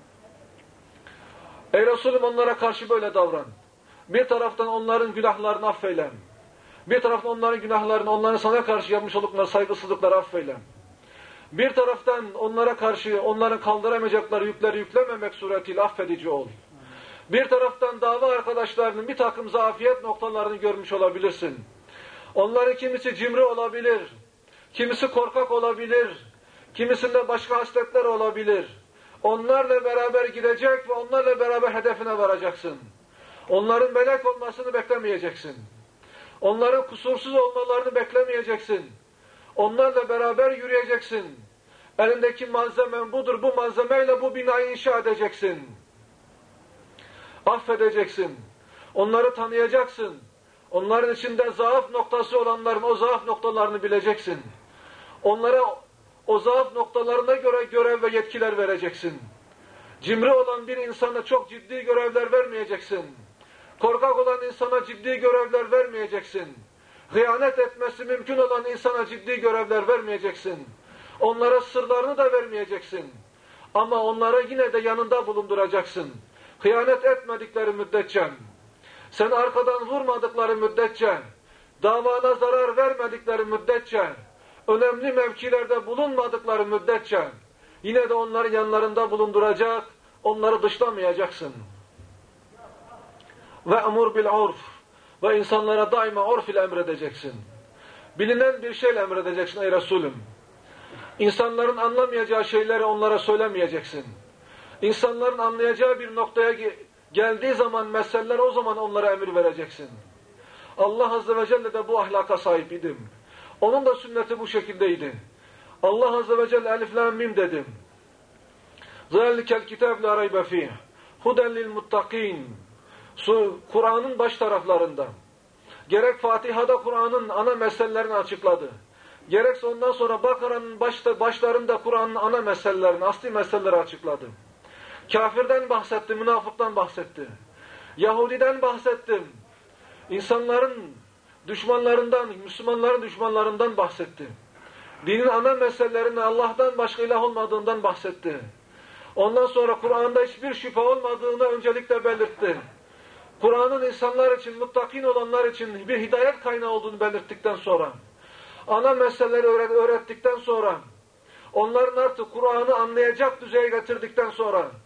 Ey Resulüm, onlara karşı böyle davran. Bir taraftan onların günahlarını affeyle. Bir taraftan onların günahlarını, onların sana karşı yapmış oldukları saygısızlıkları affeyle. Bir taraftan onlara karşı onların kaldıramayacakları yükleri yüklememek suretiyle affedici ol. Bir taraftan dava arkadaşlarının bir takım zafiyet noktalarını görmüş olabilirsin. Onların kimisi cimri olabilir, kimisi korkak olabilir, kimisinde başka hasletler olabilir. Onlarla beraber gidecek ve onlarla beraber hedefine varacaksın. Onların melek olmasını beklemeyeceksin. Onların kusursuz olmalarını beklemeyeceksin. Onlarla beraber yürüyeceksin. Elindeki malzemen budur, bu malzemeyle bu binayı inşa edeceksin. Affedeceksin. Onları tanıyacaksın. Onların içinde zaaf noktası olanların o zaaf noktalarını bileceksin. Onlara o zaaf noktalarına göre görev ve yetkiler vereceksin. Cimri olan bir insana çok ciddi görevler vermeyeceksin. Korkak olan insana ciddi görevler vermeyeceksin. Hıyanet etmesi mümkün olan insana ciddi görevler vermeyeceksin. Onlara sırlarını da vermeyeceksin. Ama onlara yine de yanında bulunduracaksın. Hıyanet etmedikleri müddetçe, seni arkadan vurmadıkları müddetçe, davana zarar vermedikleri müddetçe, önemli mevkilerde bulunmadıkları müddetçe, yine de onları yanlarında bulunduracak, onları dışlamayacaksın. Ve emur bil urf, ve insanlara daima urf ile emredeceksin. Bilinen bir şeyle emredeceksin ey Resulüm. İnsanların anlamayacağı şeyleri onlara söylemeyeceksin. İnsanların anlayacağı bir noktaya geldiği zaman meseleler, o zaman onlara emir vereceksin. Allah Azze ve Celle de bu ahlaka sahip idim. Onun da sünneti bu şekildeydi. Allah Azze ve Celle elif lam mim dedim. Zalikel kitab la raybe fih. Huden lil muttakin. Kur'an'ın baş taraflarında. Gerek Fatiha'da Kur'an'ın ana meselelerini açıkladı. Gerekse ondan sonra Bakara'nın başta, başlarında Kur'an'ın ana meselelerini, asli meseleleri açıkladı. Kafirden bahsetti, münafıktan bahsetti. Yahudiden bahsettim. İnsanların düşmanlarından, Müslümanların düşmanlarından bahsetti. Dinin ana meselelerine Allah'tan başka ilah olmadığından bahsetti. Ondan sonra Kur'an'da hiçbir şüphe olmadığını öncelikle belirtti. Kur'an'ın insanlar için, muttakin olanlar için bir hidayet kaynağı olduğunu belirttikten sonra, ana meseleleri öğrettikten sonra, onların artık Kur'an'ı anlayacak düzeye getirdikten sonra,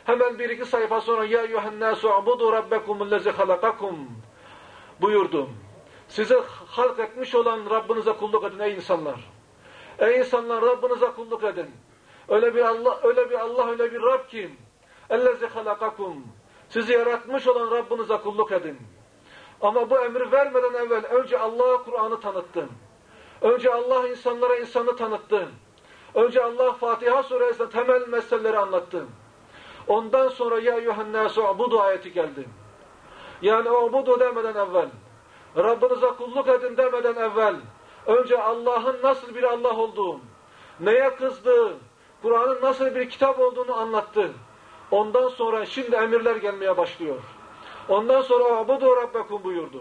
hemen bir iki sayfa sonra ya eyyuhennâsû u'budu rabbekumullezî halakakum buyurdu. Size halk etmiş olan Rabbinize kulluk edin ey insanlar. Ey insanlar, Rabbinize kulluk edin. Öyle bir Allah, öyle bir Allah, öyle bir Rab ki ellezî halakakum. Sizi yaratmış olan Rabbinize kulluk edin. Ama bu emri vermeden evvel önce Allah'a Kur'an'ı tanıttı. Önce Allah insanlara insanı tanıttı. Önce Allah Fatiha suresinde temel meseleleri anlattı. Ondan sonra ya eyyuhennâsû u'budu ayeti geldi. Yani u'budu demeden evvel, Rabbinize kulluk edin demeden evvel, önce Allah'ın nasıl bir Allah olduğu, neye kızdığı, Kur'an'ın nasıl bir kitap olduğunu anlattı. Ondan sonra şimdi emirler gelmeye başlıyor. Ondan sonra u'budu rabbekum buyurdu.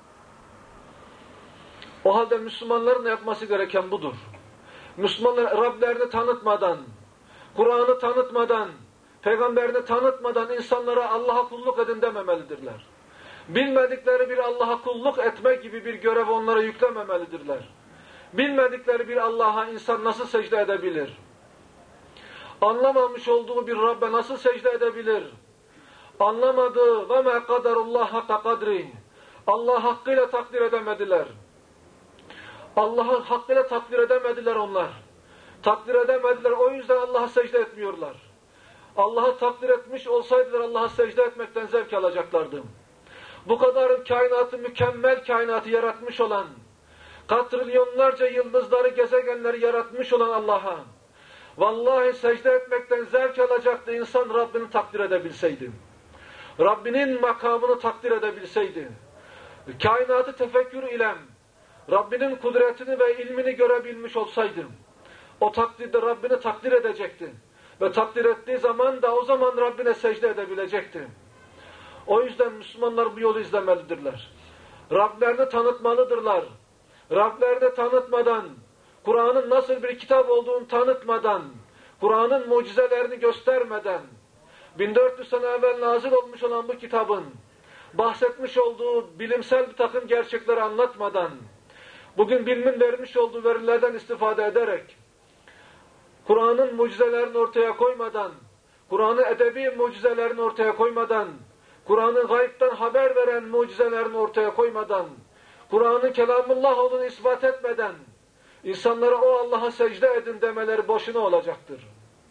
O halde Müslümanların yapması gereken budur. Müslümanlar Rablerini tanıtmadan, Kur'an'ı tanıtmadan, Peygamberini tanıtmadan insanlara Allah'a kulluk edin dememelidirler. Bilmedikleri bir Allah'a kulluk etme gibi bir görev onlara yüklememelidirler. Bilmedikleri bir Allah'a insan nasıl secde edebilir? Anlamamış olduğu bir Rabbe nasıl secde edebilir? Anlamadığı ve me kaderullah hakka kadri. Allah hakkıyla takdir edemediler. Allah'ı hakkıyla takdir edemediler onlar. Takdir edemediler. O yüzden Allah'a secde etmiyorlar. Allah'ı takdir etmiş olsaydılar Allah'a secde etmekten zevk alacaklardı. Bu kadar kainatı, mükemmel kainatı yaratmış olan, katrilyonlarca yıldızları, gezegenleri yaratmış olan Allah'a vallahi secde etmekten zevk alacaktı insan Rabbini takdir edebilseydi. Rabbinin makamını takdir edebilseydi. Kainatı tefekkür ile Rabbinin kudretini ve ilmini görebilmiş olsaydı, o takdirde Rabbini takdir edecekti. Ve takdir ettiği zaman da o zaman Rabbine secde edebilecekti. O yüzden Müslümanlar bu yolu izlemelidirler. Rablerini tanıtmalıdırlar. Rablerini tanıtmadan, Kur'an'ın nasıl bir kitap olduğunu tanıtmadan, Kur'an'ın mucizelerini göstermeden, bin dört yüz sene evvel nazil olmuş olan bu kitabın bahsetmiş olduğu bilimsel bir takım gerçekleri anlatmadan, bugün bilimin vermiş olduğu verilerden istifade ederek, Kur'an'ın mucizelerini ortaya koymadan, Kur'an'ın edebi mucizelerini ortaya koymadan, Kur'an'ın gaybden haber veren mucizelerini ortaya koymadan, Kur'an'ın kelamullah olduğunu ispat etmeden, insanlara o Allah'a secde edin demeleri boşuna olacaktır.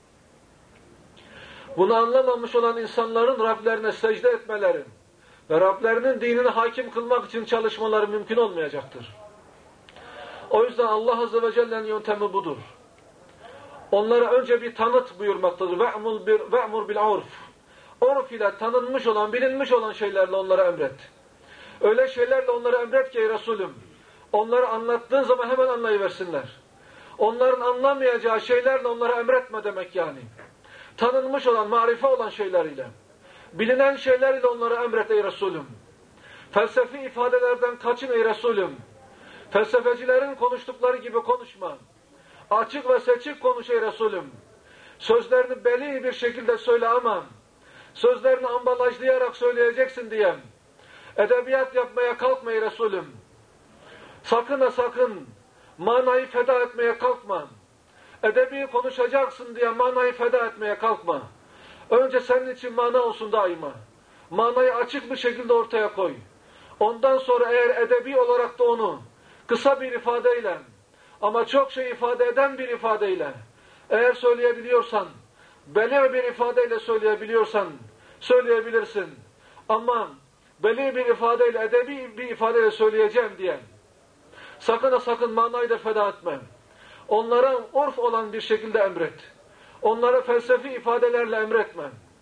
Bunu anlamamış olan insanların Rablerine secde etmeleri ve Rablerinin dinini hakim kılmak için çalışmaları mümkün olmayacaktır. O yüzden Allah Azze ve Celle'nin yöntemi budur. Onlara önce bir tanıt buyurmaktadır. Ve'mur bil urf. Urf ile tanınmış olan, bilinmiş olan şeylerle onlara emret. Öyle şeylerle onlara emret ki ey Resulüm, onları anlattığın zaman hemen anlayıversinler. Onların anlamayacağı şeylerle onlara emretme demek yani. Tanınmış olan, marife olan şeyleriyle, bilinen şeylerle onlara emret ey Resulüm. Felsefi ifadelerden kaçın ey Resulüm. Felsefecilerin konuştukları gibi konuşma. Açık ve seçik konuş ey Resulüm. Sözlerini belli bir şekilde söyle ama sözlerini ambalajlayarak söyleyeceksin diye edebiyat yapmaya kalkma ey Resulüm. Sakın ha sakın manayı feda etmeye kalkma. Edebi konuşacaksın diye manayı feda etmeye kalkma. Önce senin için mana olsun daima. Manayı açık bir şekilde ortaya koy. Ondan sonra eğer edebi olarak da onu kısa bir ifadeyle ama çok şey ifade eden bir ifadeyle eğer söyleyebiliyorsan, belli bir ifadeyle söyleyebiliyorsan söyleyebilirsin. Ama belli bir ifadeyle, edebi bir ifadeyle söyleyeceğim diye sakın ha sakın manayı da feda etme. Onlara urf olan bir şekilde emret. Onlara felsefi ifadelerle emretme.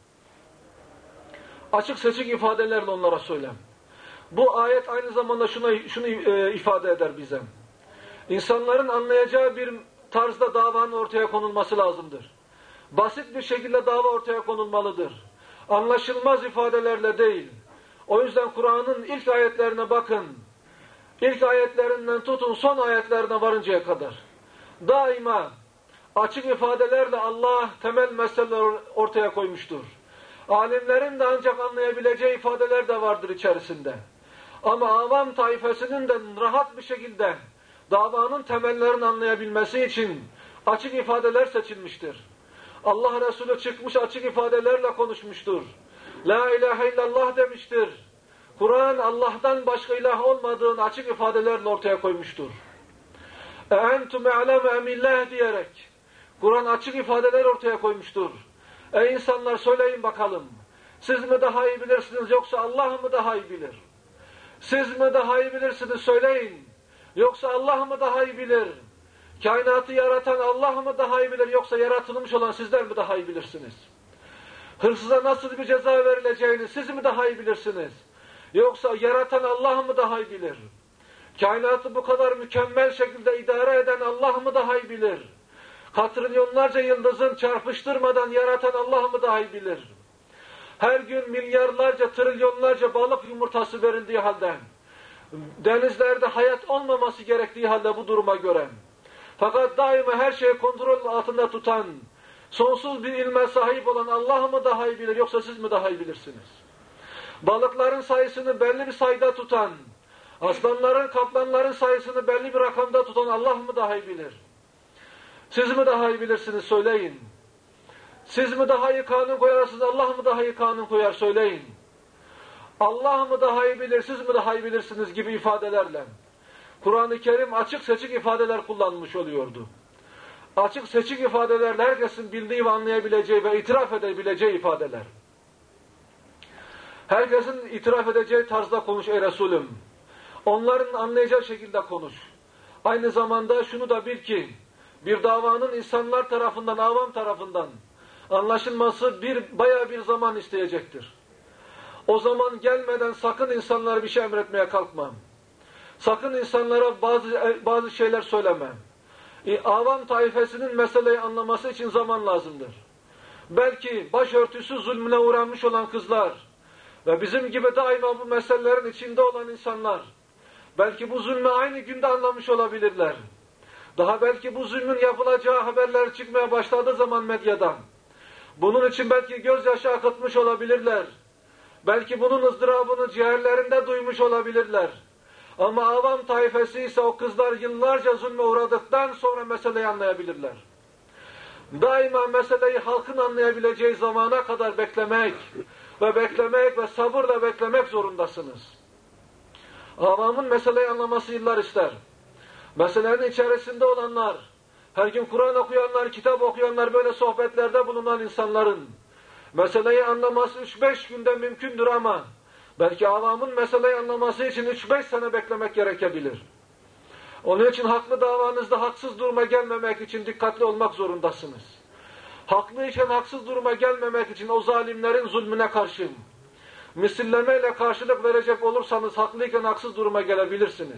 Açık seçik ifadelerle onlara söyle. Bu ayet aynı zamanda şuna, şunu e, ifade eder bize. İnsanların anlayacağı bir tarzda davanın ortaya konulması lazımdır. Basit bir şekilde dava ortaya konulmalıdır. Anlaşılmaz ifadelerle değil. O yüzden Kur'an'ın ilk ayetlerine bakın. İlk ayetlerinden tutun son ayetlerine varıncaya kadar. Daima açık ifadelerle Allah temel meseleleri ortaya koymuştur. Alimlerin de ancak anlayabileceği ifadeler de vardır içerisinde. Ama avam taifesinin de rahat bir şekilde davanın temellerini anlayabilmesi için açık ifadeler seçilmiştir. Allah Resulü çıkmış açık ifadelerle konuşmuştur. La ilahe illallah demiştir. Kur'an Allah'tan başka ilah olmadığını açık ifadelerle ortaya koymuştur. اَاَنْتُمْ اَعْلَمَ اَمِلَّهِ diyerek Kur'an açık ifadeler ortaya koymuştur. Ey insanlar söyleyin bakalım. Siz mi daha iyi bilirsiniz yoksa Allah mı daha iyi bilir? Siz mi daha iyi bilirsiniz söyleyin. Yoksa Allah mı daha iyi bilir? Kainatı yaratan Allah mı daha iyi bilir yoksa yaratılmış olan sizler mi daha iyi bilirsiniz? Hırsıza nasıl bir ceza verileceğini siz mi daha iyi bilirsiniz? Yoksa yaratan Allah mı daha iyi bilir? Kainatı bu kadar mükemmel şekilde idare eden Allah mı daha iyi bilir? Katrilyonlarca yıldızın çarpıştırmadan yaratan Allah mı daha iyi bilir? Her gün milyarlarca, trilyonlarca balık yumurtası verildiği halde, denizlerde hayat olmaması gerektiği halde bu duruma göre, fakat daima her şeyi kontrol altında tutan, sonsuz bir ilme sahip olan Allah mı daha iyi bilir yoksa siz mi daha iyi bilirsiniz? Balıkların sayısını belli bir sayıda tutan, aslanların, kaplanların sayısını belli bir rakamda tutan Allah mı daha iyi bilir? Siz mi daha iyi bilirsiniz söyleyin. Siz mi daha iyi kanun koyarsınız, Allah mı daha iyi kanun koyar söyleyin. Allah mı daha iyi bilir, siz mi daha iyi bilirsiniz gibi ifadelerle Kur'an-ı Kerim açık seçik ifadeler kullanmış oluyordu. Açık seçik ifadelerle herkesin bildiği ve anlayabileceği ve itiraf edebileceği ifadeler. Herkesin itiraf edeceği tarzda konuş ey Resulüm. Onların anlayacağı şekilde konuş. Aynı zamanda şunu da bil ki, bir davanın insanlar tarafından, avam tarafından anlaşılması bir bayağı bir zaman isteyecektir. O zaman gelmeden sakın insanlara bir şey emretmeye kalkma. Sakın insanlara bazı bazı şeyler söyleme. E, avam taifesinin meseleyi anlaması için zaman lazımdır. Belki başörtüsü zulmüne uğramış olan kızlar ve bizim gibi daima bu meselelerin içinde olan insanlar belki bu zulmü aynı günde anlamış olabilirler. Daha belki bu zulmün yapılacağı haberler çıkmaya başladığı zaman medyadan. Bunun için belki gözyaşı akıtmış olabilirler. Belki bunun ızdırabını ciğerlerinde duymuş olabilirler. Ama avam taifesi ise o kızlar yıllarca zulme uğradıktan sonra meseleyi anlayabilirler. Daima meseleyi halkın anlayabileceği zamana kadar beklemek ve beklemek ve sabırla beklemek zorundasınız. Avamın meseleyi anlaması yıllar ister. Meselenin içerisinde olanlar, her gün Kur'an okuyanlar, kitap okuyanlar, böyle sohbetlerde bulunan insanların meseleyi anlaması üç beş günde mümkündür ama belki avamın meseleyi anlaması için üç beş sene beklemek gerekebilir. Onun için haklı davanızda haksız duruma gelmemek için dikkatli olmak zorundasınız. Haklı iken haksız duruma gelmemek için o zalimlerin zulmüne karşı misillemeyle karşılık verecek olursanız haklıyken haksız duruma gelebilirsiniz.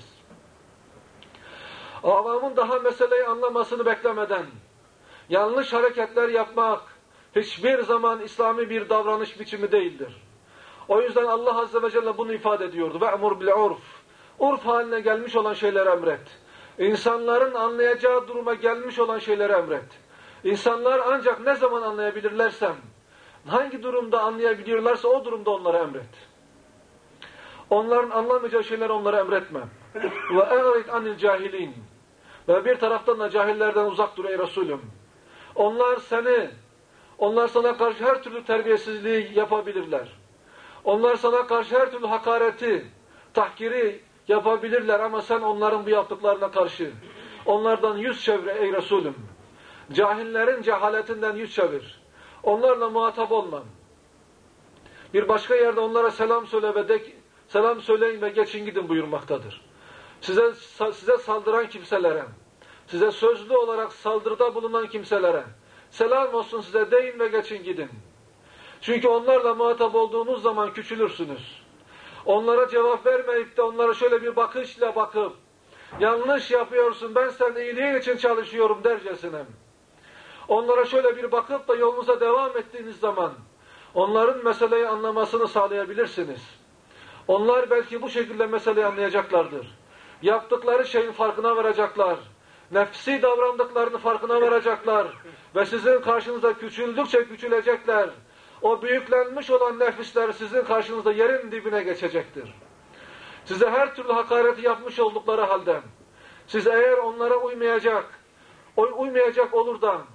Avamın daha meseleyi anlamasını beklemeden yanlış hareketler yapmak hiçbir zaman İslami bir davranış biçimi değildir. O yüzden Allah Azze ve Celle bunu ifade ediyordu. وَأْمُرْ بِالْعُرْفِ Urf haline gelmiş olan şeyleri emret. İnsanların anlayacağı duruma gelmiş olan şeyleri emret. İnsanlar ancak ne zaman anlayabilirlersem, hangi durumda anlayabiliyorlarsa o durumda onlara emret. Onların anlamayacağı şeyleri onlara emretme. وَاَغْرِدْ عَنِ الْجَاهِلِينَ Ve bir taraftan da cahillerden uzak dur ey Resulüm. Onlar seni, onlar sana karşı her türlü terbiyesizliği yapabilirler. Onlar sana karşı her türlü hakareti, tahkiri yapabilirler ama sen onların bu yaptıklarına karşı onlardan yüz çevir ey Resulüm. Cahillerin cehaletinden yüz çevir. Onlarla muhatap olma. Bir başka yerde onlara selam söyle ve de, selam söyleyin ve geçin gidin buyurmaktadır. Size size saldıran kimselere, size sözlü olarak saldırıda bulunan kimselere selam olsun size deyin ve geçin gidin. Çünkü onlarla muhatap olduğunuz zaman küçülürsünüz. Onlara cevap vermeyip de onlara şöyle bir bakışla bakıp yanlış yapıyorsun, ben senin iyiliğin için çalışıyorum dercesine. Onlara şöyle bir bakıp da yolunuza devam ettiğiniz zaman onların meseleyi anlamasını sağlayabilirsiniz. Onlar belki bu şekilde meseleyi anlayacaklardır. Yaptıkları şeyin farkına varacaklar. Nefsi davrandıklarını farkına varacaklar. Ve sizin karşınızda küçüldükçe küçülecekler. O büyüklenmiş olan nefisler sizin karşınızda yerin dibine geçecektir. Size her türlü hakareti yapmış oldukları halde siz eğer onlara uymayacak, uymayacak olur da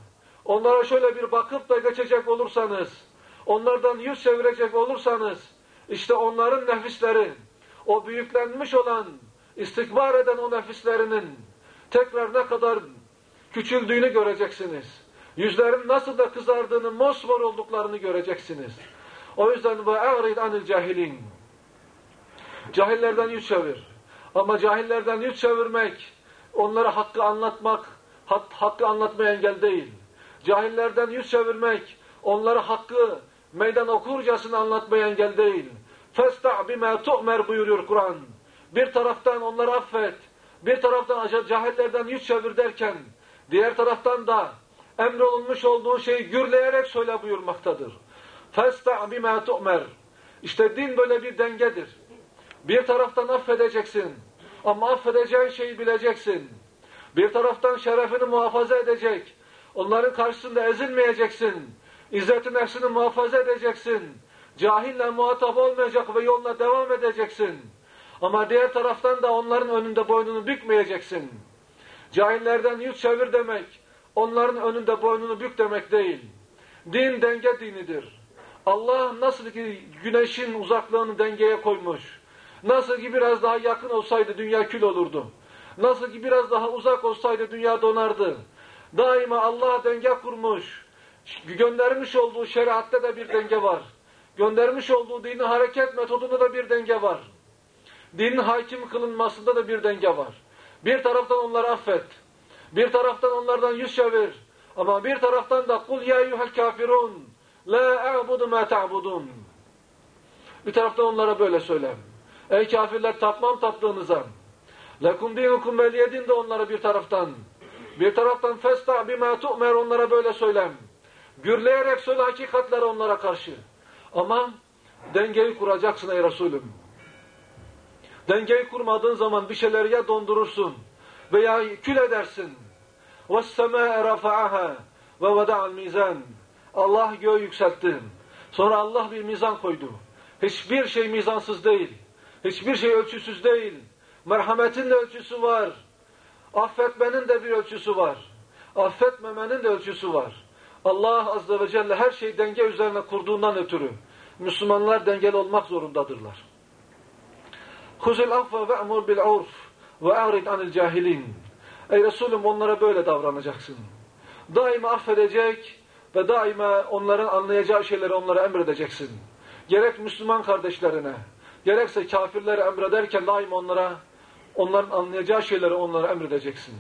onlara şöyle bir bakıp da geçecek olursanız, onlardan yüz çevirecek olursanız, işte onların nefisleri, o büyüklenmiş olan, istikbar eden o nefislerinin tekrar ne kadar küçüldüğünü göreceksiniz. Yüzlerin nasıl da kızardığını, mosmor olduklarını göreceksiniz. O yüzden ve a'rid anil cahilin. Cahillerden yüz çevir. Ama cahillerden yüz çevirmek, onlara hakkı anlatmak, hak, hakkı anlatmaya engel değil. Cahillerden yüz çevirmek, onlara hakkı meydan okurcasına anlatmaya engel değil. Festa' bima tu'mer buyuruyor Kur'an. Bir taraftan onları affet, bir taraftan cahillerden yüz çevir derken, diğer taraftan da emrolunmuş olduğun şeyi gürleyerek söyle buyurmaktadır. Festa' bima tu'mer. İşte din böyle bir dengedir. Bir taraftan affedeceksin ama affedeceğin şeyi bileceksin. Bir taraftan şerefini muhafaza edecek, onların karşısında ezilmeyeceksin. İzzet-i nefsini muhafaza edeceksin. Cahille muhatap olmayacak ve yoluna devam edeceksin. Ama diğer taraftan da onların önünde boynunu bükmeyeceksin. Cahillerden yüz çevir demek, onların önünde boynunu bük demek değil. Din denge dinidir. Allah nasıl ki güneşin uzaklığını dengeye koymuş, nasıl ki biraz daha yakın olsaydı dünya kül olurdu, nasıl ki biraz daha uzak olsaydı dünya donardı. Daima Allah denge kurmuş, göndermiş olduğu şeriatte de bir denge var. Göndermiş olduğu dini hareket metodunda da bir denge var. Dinin hakim kılınmasında da bir denge var. Bir taraftan onları affet, bir taraftan onlardan yüz çevir, ama bir taraftan da kul ya eyyuhel kafirun la a'budu ma ta'budun. Bir taraftan onlara böyle söyle. Ey kafirler, tapmam taptığınıza. Lekum dinukum veliyedin de onlara bir taraftan. Bir taraftan festa' bima tu'mer, onlara böyle söylem. Gürleyerek söyle hakikatleri onlara karşı. Ama dengeyi kuracaksın ey Resulüm. Dengeyi kurmadığın zaman bir şeyleri ya dondurursun veya kül edersin. وَالسَّمَاءَ رَفَعَهَا وَوَدَعَ الْمِيزَانِ. Allah göğü yükseltti. Sonra Allah bir mizan koydu. Hiçbir şey mizansız değil. Hiçbir şey ölçüsüz değil. Merhametin de ölçüsü var. Affetmenin de bir ölçüsü var. Affetmemenin de ölçüsü var. Allah Azze ve Celle her şeyi denge üzerine kurduğundan ötürü Müslümanlar dengeli olmak zorundadırlar. خُزِ الْعَفْوَ وَأْمُرْ بِالْعُرْفِ وَاَعْرِضْ عَنِ الْجَاهِلِينَ. Ey Resulüm, onlara böyle davranacaksın. Daima affedecek ve daima onların anlayacağı şeyleri onlara emredeceksin. Gerek Müslüman kardeşlerine, gerekse kafirlere emrederken daima onlara, onların anlayacağı şeyleri onlara emredeceksin.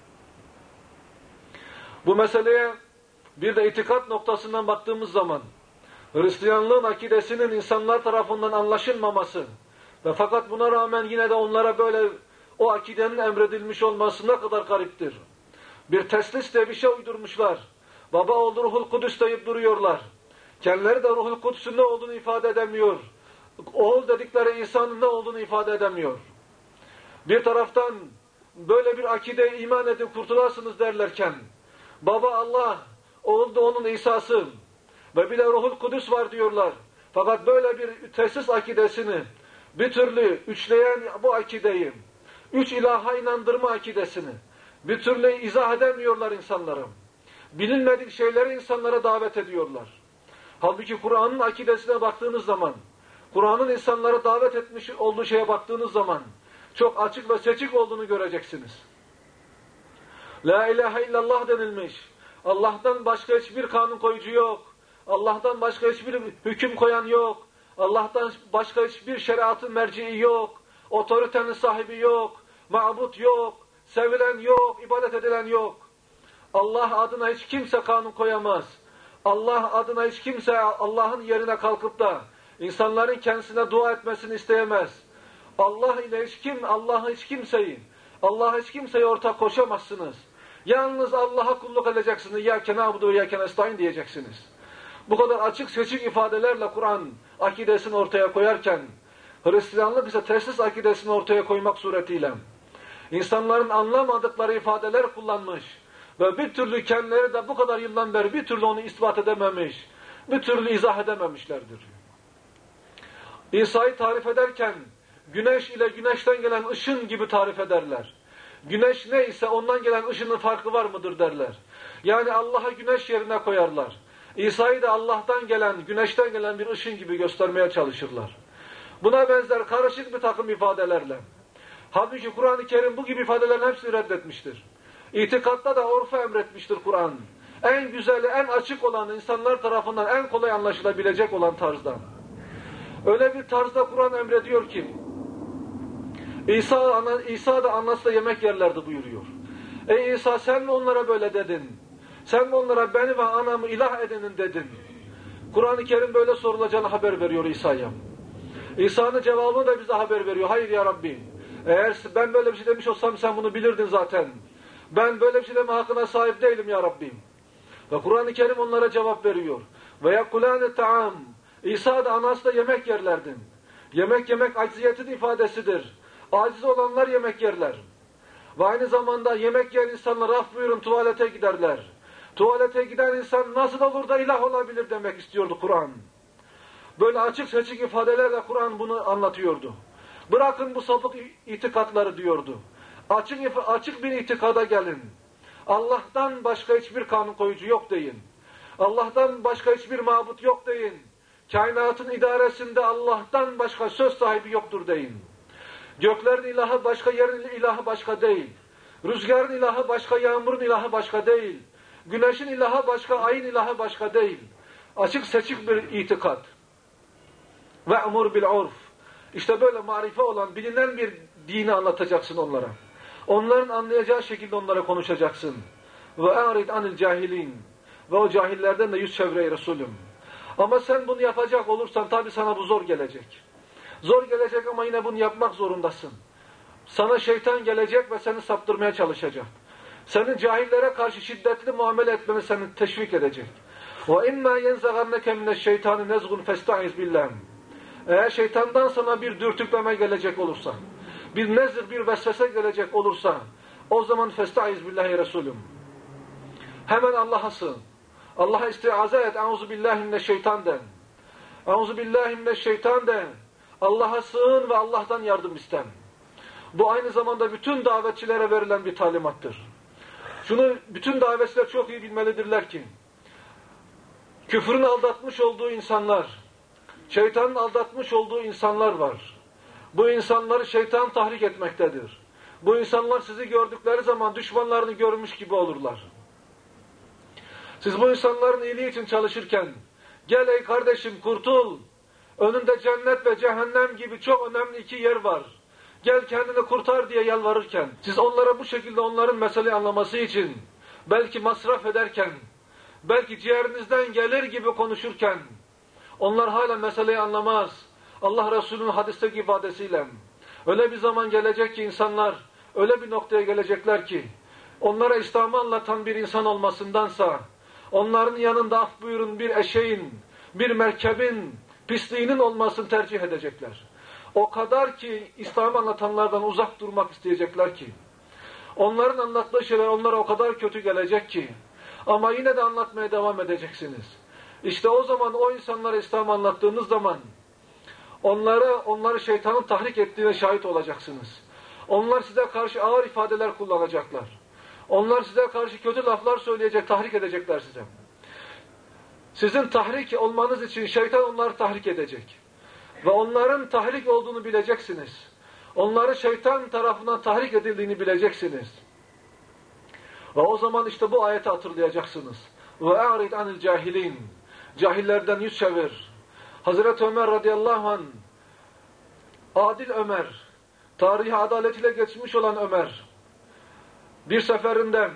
Bu meseleye bir de itikat noktasından baktığımız zaman, Hristiyanlığın akidesinin insanlar tarafından anlaşılmaması ve fakat buna rağmen yine de onlara böyle o akidenin emredilmiş olması ne kadar gariptir. Bir teslis diye bir şey uydurmuşlar. Baba oldu Ruhul Kudüs deyip duruyorlar. Kendileri de Ruhul Kudüs'ün ne olduğunu ifade edemiyor. Oğul dedikleri insanın ne olduğunu ifade edemiyor. Bir taraftan böyle bir akideye iman edin kurtularsınız derlerken, baba Allah, oğul da onun İsa'sı ve bir de Ruhul Kudüs var diyorlar. Fakat böyle bir tesis akidesini bir türlü üçleyen bu akideyi, üç ilaha inandırma akidesini bir türlü izah edemiyorlar insanlara. Bilinmedik şeyleri insanlara davet ediyorlar. Halbuki Kur'an'ın akidesine baktığınız zaman, Kur'an'ın insanlara davet etmiş olduğu şeye baktığınız zaman çok açık ve seçik olduğunu göreceksiniz. La ilahe illallah denilmiş. Allah'tan başka hiçbir kanun koyucu yok. Allah'tan başka hiçbir hüküm koyan yok. Allah'tan başka hiçbir şeriatın merci'i yok. Otoritenin sahibi yok. Ma'but yok. Sevilen yok. İbadet edilen yok. Allah adına hiç kimse kanun koyamaz. Allah adına hiç kimse Allah'ın yerine kalkıp da insanların kendisine dua etmesini isteyemez. Allah ile hiç kim, Allah'a hiç kimseyi, Allah'a hiç kimseyi ortak koşamazsınız. Yalnız Allah'a kulluk edeceksiniz. Ya kenabudu ya kenestaîn diyeceksiniz. Bu kadar açık seçik ifadelerle Kur'an akidesini ortaya koyarken, Hristiyanlık ise tesis akidesini ortaya koymak suretiyle insanların anlamadıkları ifadeler kullanmış ve bir türlü kendileri de bu kadar yıldan beri bir türlü onu ispat edememiş, bir türlü izah edememişlerdir. İsa'yı tarif ederken güneş ile güneşten gelen ışın gibi tarif ederler. Güneş neyse ondan gelen ışının farkı var mıdır derler. Yani Allah'a güneş yerine koyarlar. İsa'yı da Allah'tan gelen, güneşten gelen bir ışın gibi göstermeye çalışırlar. Buna benzer karışık bir takım ifadelerle. Halbuki Kur'an-ı Kerim bu gibi ifadelerin hepsini reddetmiştir. İtikatta da orfu emretmiştir Kur'an. En güzeli, en açık olan, insanlar tarafından en kolay anlaşılabilecek olan tarzda. Öyle bir tarzda Kur'an emrediyor ki, İsa, İsa da annesi da yemek yerlerdi buyuruyor. Ey İsa, sen mi onlara böyle dedin? Sen mi onlara beni ve anamı ilah edinin dedin? Kur'an-ı Kerim böyle sorulacağını haber veriyor İsa'ya. İsa'nın cevabını da bize haber veriyor. Hayır ya Rabbi, eğer ben böyle bir şey demiş olsam sen bunu bilirdin zaten. Ben böyle bir şey deme hakkına sahip değilim ya Rabbim. Ve Kur'an-ı Kerim onlara cevap veriyor. Ve yakulâne ta'am. İsa da anası da yemek yerlerdi. Yemek yemek acziyetin ifadesidir. Aciz olanlar yemek yerler. Ve aynı zamanda yemek yiyen insanlar af buyurun tuvalete giderler. Tuvalete giden insan nasıl olur da ilah olabilir demek istiyordu Kur'an. Böyle açık seçik ifadelerle Kur'an bunu anlatıyordu. Bırakın bu sapık itikatları diyordu. Açık, açık bir itikada gelin. Allah'tan başka hiçbir kanun koyucu yok deyin. Allah'tan başka hiçbir mabut yok deyin. Kainatın idaresinde Allah'tan başka söz sahibi yoktur deyin. Göklerin ilahı başka, yerin ilahı başka değil. Rüzgarın ilahı başka, yağmurun ilahı başka değil. Güneşin ilahı başka, ayın ilahı başka değil. Açık seçik bir itikat. Ve'mur bil'urf. İşte böyle marife olan, bilinen bir dini anlatacaksın onlara. Onların anlayacağı şekilde onlara konuşacaksın. Ve a'rid anil cahilin. Ve o cahillerden de yüz çevre ey Resulüm. Ama sen bunu yapacak olursan tabi sana bu zor gelecek. Zor gelecek ama yine bunu yapmak zorundasın. Sana şeytan gelecek ve seni saptırmaya çalışacak. Senin cahillere karşı şiddetli muamele etmeni seni teşvik edecek. وَاِمَّا يَنْزَغَنَّكَ مِنَ الشَّيْطَانِ نَزْغٌ فَاسْتَعِذْ بِاللّٰهِ. Eğer şeytandan sana bir dürtükleme gelecek olursa, bir nezir, bir vesvese gelecek olursa, o zaman festaiz billahi Resulüm. Hemen Allah'a sığın. Allah'a istiaze et. Euzu billahi mineşşeytan de. Euzu billahi mineşşeytan de. Allah'a sığın ve Allah'tan yardım isten. Bu aynı zamanda bütün davetçilere verilen bir talimattır. Şunu bütün davetçiler çok iyi bilmelidirler ki, küfrün aldatmış olduğu insanlar, şeytanın aldatmış olduğu insanlar var. Bu insanları şeytan tahrik etmektedir. Bu insanlar sizi gördükleri zaman düşmanlarını görmüş gibi olurlar. Siz bu insanların iyiliği için çalışırken, gel ey kardeşim kurtul, önünde cennet ve cehennem gibi çok önemli iki yer var. Gel kendini kurtar diye yalvarırken, siz onlara bu şekilde onların meseleyi anlaması için, belki masraf ederken, belki ciğerinizden gelir gibi konuşurken, onlar hala meseleyi anlamaz. Allah Resulü'nün hadisteki ifadesiyle, öyle bir zaman gelecek ki insanlar, öyle bir noktaya gelecekler ki, onlara İslam'ı anlatan bir insan olmasındansa, onların yanında af buyurun bir eşeğin, bir merkebin, pisliğinin olmasını tercih edecekler. O kadar ki İslam'ı anlatanlardan uzak durmak isteyecekler ki, onların anlattığı şeyler onlara o kadar kötü gelecek ki, ama yine de anlatmaya devam edeceksiniz. İşte o zaman o insanlara İslam'ı anlattığınız zaman, onları, onları şeytanın tahrik ettiğine şahit olacaksınız. Onlar size karşı ağır ifadeler kullanacaklar. Onlar size karşı kötü laflar söyleyecek, tahrik edecekler size. Sizin tahrik olmanız için şeytan onları tahrik edecek. Ve onların tahrik olduğunu bileceksiniz. Onları şeytan tarafından tahrik edildiğini bileceksiniz. Ve o zaman işte bu ayeti hatırlayacaksınız. Ve a'rid anil cahilin. Cahillerden yüz çevir. Hazreti Ömer radıyallahu anh, adil Ömer, tarihi adaletiyle geçmiş olan Ömer, bir seferinde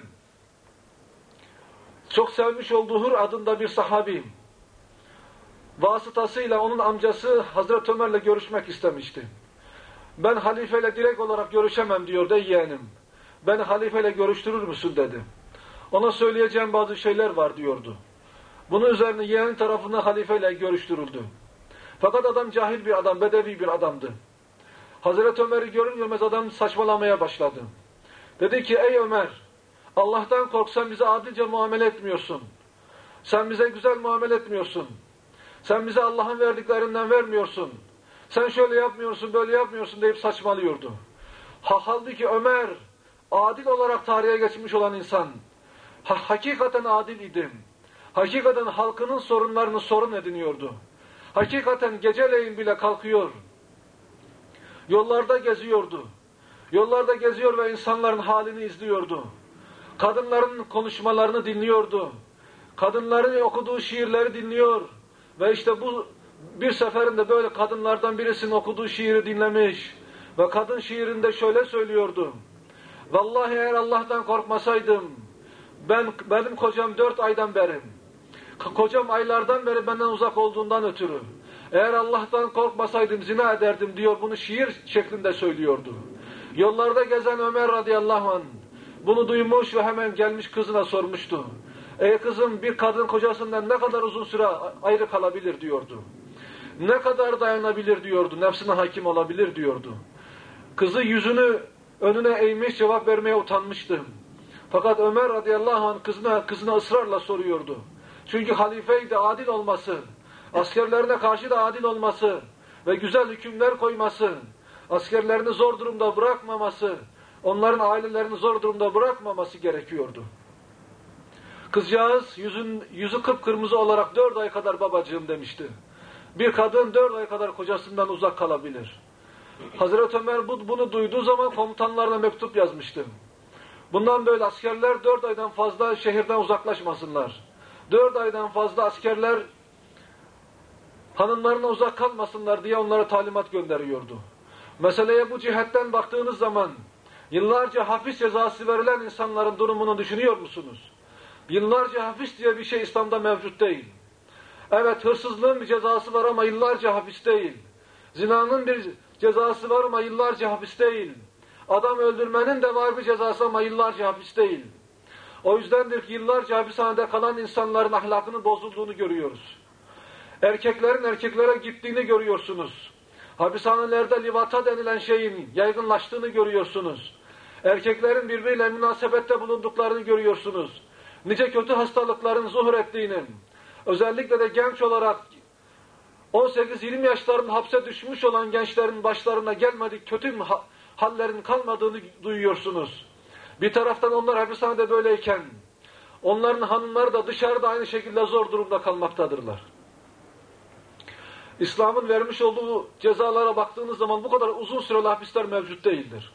çok sevmiş olduğu Hur adında bir sahabi, vasıtasıyla onun amcası Hazreti Ömer'le görüşmek istemişti. Ben halifeyle direkt olarak görüşemem diyordu yeğenim. Beni halifeyle görüştürür müsün dedi. Ona söyleyeceğim bazı şeyler var diyordu. Bunun üzerine yeğen tarafından halifeyle görüştürüldü. Fakat adam cahil bir adam, bedevi bir adamdı. Hazreti Ömer'i görür görmez adam saçmalamaya başladı. Dedi ki ey Ömer, Allah'tan kork, sen bize adilce muamele etmiyorsun. Sen bize güzel muamele etmiyorsun. Sen bize Allah'ın verdiklerinden vermiyorsun. Sen şöyle yapmıyorsun, böyle yapmıyorsun deyip saçmalıyordu. Ha, halbuki Ömer adil olarak tarihe geçmiş olan insan, ha, hakikaten adil idim. Hakikaten halkının sorunlarını sorun ediniyordu. Hakikaten geceleyin bile kalkıyor. Yollarda geziyordu. Yollarda geziyor ve insanların halini izliyordu. Kadınların konuşmalarını dinliyordu. Kadınların okuduğu şiirleri dinliyor. Ve işte bu bir seferinde böyle kadınlardan birisinin okuduğu şiiri dinlemiş. Ve kadın şiirinde şöyle söylüyordu. Vallahi eğer Allah'tan korkmasaydım, ben benim kocam dört aydan beri, kocam aylardan beri benden uzak olduğundan ötürü, eğer Allah'tan korkmasaydım zina ederdim diyor, bunu şiir şeklinde söylüyordu. Yollarda gezen Ömer radıyallahu anh bunu duymuş ve hemen gelmiş kızına sormuştu. Ey kızım, bir kadın kocasından ne kadar uzun süre ayrı kalabilir diyordu. Ne kadar dayanabilir diyordu, nefsine hakim olabilir diyordu. Kızı yüzünü önüne eğmiş, cevap vermeye utanmıştı. Fakat Ömer radıyallahu anh kızına, kızına ısrarla soruyordu. Çünkü halifeydi, adil olması, askerlerine karşı da adil olması ve güzel hükümler koyması, askerlerini zor durumda bırakmaması, onların ailelerini zor durumda bırakmaması gerekiyordu. Kızcağız yüzün, yüzü kıpkırmızı olarak dört ay kadar babacığım demişti. Bir kadın dört ay kadar kocasından uzak kalabilir. Hazreti Ömer bu, bunu duyduğu zaman komutanlarına mektup yazmıştı. Bundan böyle askerler dört aydan fazla şehirden uzaklaşmasınlar. Dört aydan fazla askerler hanımlarına uzak kalmasınlar diye onlara talimat gönderiyordu. Meseleye bu cihetten baktığınız zaman yıllarca hapis cezası verilen insanların durumunu düşünüyor musunuz? Yıllarca hapis diye bir şey İslam'da mevcut değil. Evet, hırsızlığın bir cezası var ama yıllarca hapis değil. Zinanın bir cezası var ama yıllarca hapis değil. Adam öldürmenin de var bir cezası ama yıllarca hapis değil. O yüzdendir ki yıllarca hapishanede kalan insanların ahlakının bozulduğunu görüyoruz. Erkeklerin erkeklere gittiğini görüyorsunuz. Hapishanelerde livata denilen şeyin yaygınlaştığını görüyorsunuz. Erkeklerin birbiriyle münasebette bulunduklarını görüyorsunuz. Nice kötü hastalıkların zuhur ettiğini, özellikle de genç olarak on sekiz yirmi yaşlarında hapse düşmüş olan gençlerin başlarına gelmedik kötü hallerin kalmadığını duyuyorsunuz. Bir taraftan onlar hapishanede böyleyken, onların hanımları da dışarıda aynı şekilde zor durumda kalmaktadırlar. İslam'ın vermiş olduğu cezalara baktığınız zaman bu kadar uzun süreli hapisler mevcut değildir.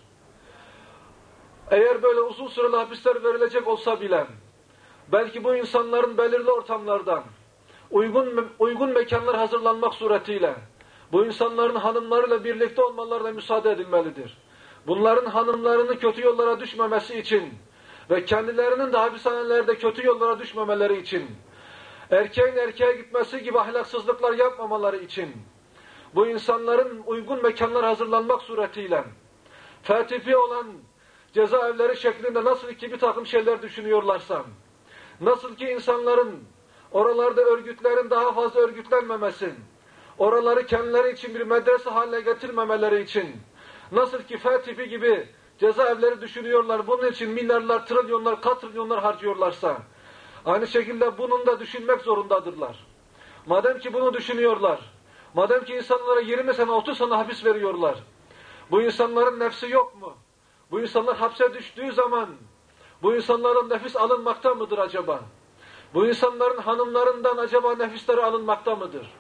Eğer böyle uzun süreli hapisler verilecek olsa bile, belki bu insanların belirli ortamlardan, uygun uygun mekanlar hazırlanmak suretiyle, bu insanların hanımlarıyla birlikte olmalarına müsaade edilmelidir. Bunların hanımlarını kötü yollara düşmemesi için ve kendilerinin de hapishanelerde kötü yollara düşmemeleri için, erkeğin erkeğe gitmesi gibi ahlaksızlıklar yapmamaları için, bu insanların uygun mekanlar hazırlanmak suretiyle, tertibi olan cezaevleri şeklinde nasıl ki bir takım şeyler düşünüyorlarsa, nasıl ki insanların oralarda örgütlerin daha fazla örgütlenmemesi, oraları kendileri için bir medrese haline getirmemeleri için, nasıl ki F tipi gibi cezaevleri düşünüyorlar, bunun için milyarlar, trilyonlar, katrilyonlar harcıyorlarsa, aynı şekilde bunun da düşünmek zorundadırlar. Madem ki bunu düşünüyorlar, madem ki insanlara yirmi sene, otuz sene hapis veriyorlar, bu insanların nefsi yok mu? Bu insanlar hapse düştüğü zaman, bu insanların nefis alınmakta mıdır acaba? Bu insanların hanımlarından acaba nefisleri alınmakta mıdır?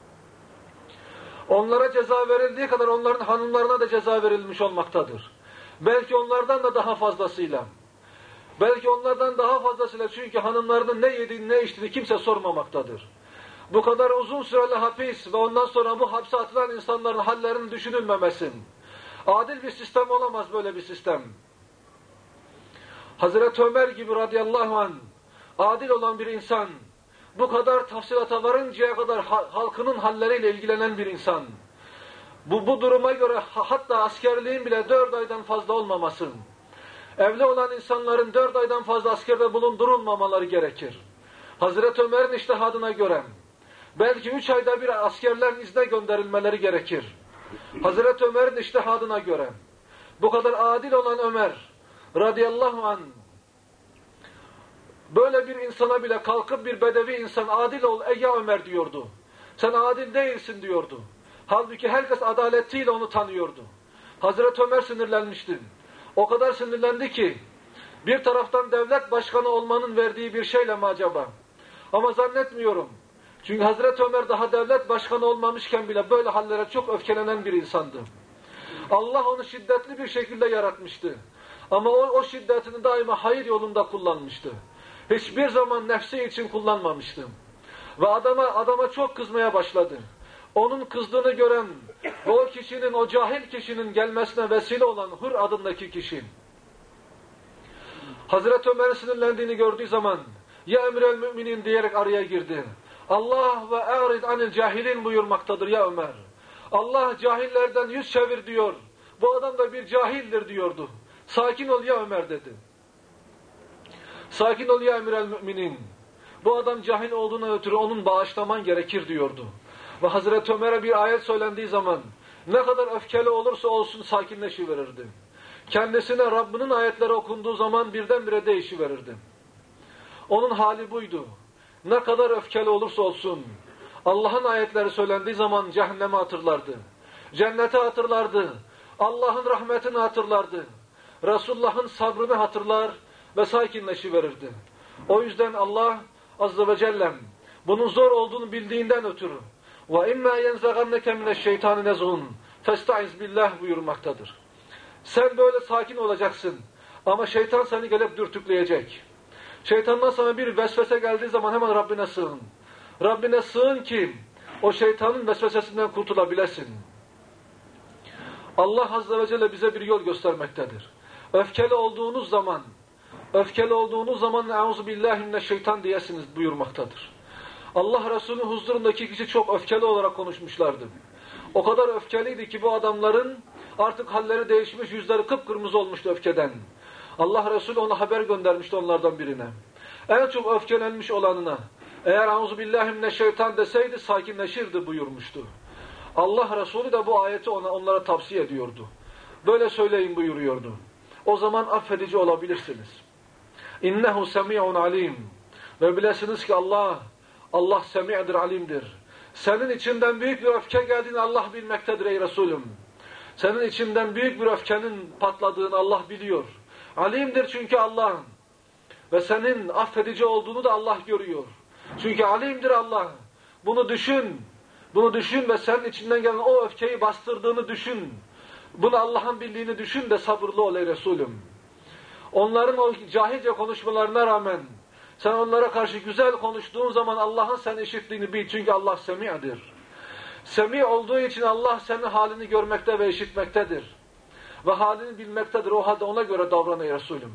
Onlara ceza verildiği kadar onların hanımlarına da ceza verilmiş olmaktadır. Belki onlardan da daha fazlasıyla. Belki onlardan daha fazlasıyla, çünkü hanımlarının ne yediğini ne içtiğini kimse sormamaktadır. Bu kadar uzun süreli hapis ve ondan sonra bu hapse atılan insanların hallerinin düşünülmemesi. Adil bir sistem olamaz böyle bir sistem. Hazreti Ömer gibi radıyallahu anh, adil olan bir insan, bu kadar tafsilata varıncaya kadar halkının halleriyle ilgilenen bir insan, bu, bu duruma göre hatta askerliğin bile dört aydan fazla olmaması, evli olan insanların dört aydan fazla askerde bulundurulmamaları gerekir. Hazreti Ömer'in içtihadına göre, belki üç ayda bir askerlerin izne gönderilmeleri gerekir. Hazreti Ömer'in içtihadına göre, bu kadar adil olan Ömer radıyallahu anh, böyle bir insana bile kalkıp bir bedevi insan adil ol ey ya Ömer diyordu. Sen adil değilsin diyordu. Halbuki herkes adaletiyle onu tanıyordu. Hazreti Ömer sinirlenmişti. O kadar sinirlendi ki, bir taraftan devlet başkanı olmanın verdiği bir şeyle mi acaba? Ama zannetmiyorum. Çünkü Hazreti Ömer daha devlet başkanı olmamışken bile böyle hallere çok öfkelenen bir insandı. Allah onu şiddetli bir şekilde yaratmıştı. Ama o, o şiddetini daima hayır yolunda kullanmıştı. Hiçbir zaman nefsi için kullanmamıştı. Ve adama, adama çok kızmaya başladı. Onun kızdığını gören ve o kişinin, o cahil kişinin gelmesine vesile olan Hur adındaki kişi, Hazreti Ömer'in sinirlendiğini gördüğü zaman ya emrel müminin diyerek araya girdi. Allah ve e'rid anil cahilin buyurmaktadır ya Ömer. Allah cahillerden yüz çevir diyor. Bu adam da bir cahildir diyordu. Sakin ol ya Ömer dedi. Sakin ol ya emrel müminin. Bu adam cahil olduğuna ötürü onun bağışlaman gerekir diyordu. Ve Hazreti Ömer'e bir ayet söylendiği zaman ne kadar öfkeli olursa olsun sakinleşiverirdi. Kendisine Rabbinin ayetleri okunduğu zaman birdenbire değişiverirdi. Onun hali buydu. Ne kadar öfkeli olursa olsun Allah'ın ayetleri söylendiği zaman cehennemi hatırlardı. Cenneti hatırlardı. Allah'ın rahmetini hatırlardı. Resulullah'ın sabrını hatırlar ve sakinleşiverirdi. O yüzden Allah Azze ve Celle bunun zor olduğunu bildiğinden ötürü وَاِمَّا يَنْزَغَنَّكَ مِنَ الشَّيْطَانِ نَزْغُونَ فَاسْتَعِذْ billah buyurmaktadır. Sen böyle sakin olacaksın ama şeytan seni gelip dürtükleyecek. Şeytandan sana bir vesvese geldiği zaman hemen Rabbine sığın. Rabbine sığın ki o şeytanın vesvesesinden kurtulabilesin. Allah Azze ve Celle bize bir yol göstermektedir. Öfkeli olduğunuz zaman, öfkeli olduğunuz zaman "Euzubillahimineşşeytan" diyesiniz buyurmaktadır. Allah Resulü'nün huzurundaki kişi çok öfkeli olarak konuşmuşlardı. O kadar öfkeliydi ki bu adamların artık halleri değişmiş, yüzleri kıpkırmızı olmuştu öfkeden. Allah Resulü ona haber göndermişti onlardan birine. En çok öfkelenmiş olanına eğer "Euzubillahimineşşeytan" deseydi sakinleşirdi buyurmuştu. Allah Resulü de bu ayeti ona, onlara tavsiye ediyordu. Böyle söyleyin buyuruyordu. O zaman affedici olabilirsiniz. İnnehu semi'un alim. Ve bilesiniz ki Allah, Allah semi'dir, alimdir. Senin içinden büyük bir öfke geldiğini Allah bilmektedir ey Resulüm. Senin içinden büyük bir öfkenin patladığını Allah biliyor. Alimdir çünkü Allah. Ve senin affedici olduğunu da Allah görüyor. Çünkü alimdir Allah. Bunu düşün. Bunu düşün ve senin içinden gelen o öfkeyi bastırdığını düşün. Bunu Allah'ın bildiğini düşün de sabırlı ol ey Resulüm. Onların o cahilce konuşmalarına rağmen sen onlara karşı güzel konuştuğun zaman Allah'ın seni işittiğini bil. Çünkü Allah semi'dir. Semi olduğu için Allah senin halini görmekte ve işitmektedir. Ve halini bilmektedir. O halde ona göre davran ey Resulüm.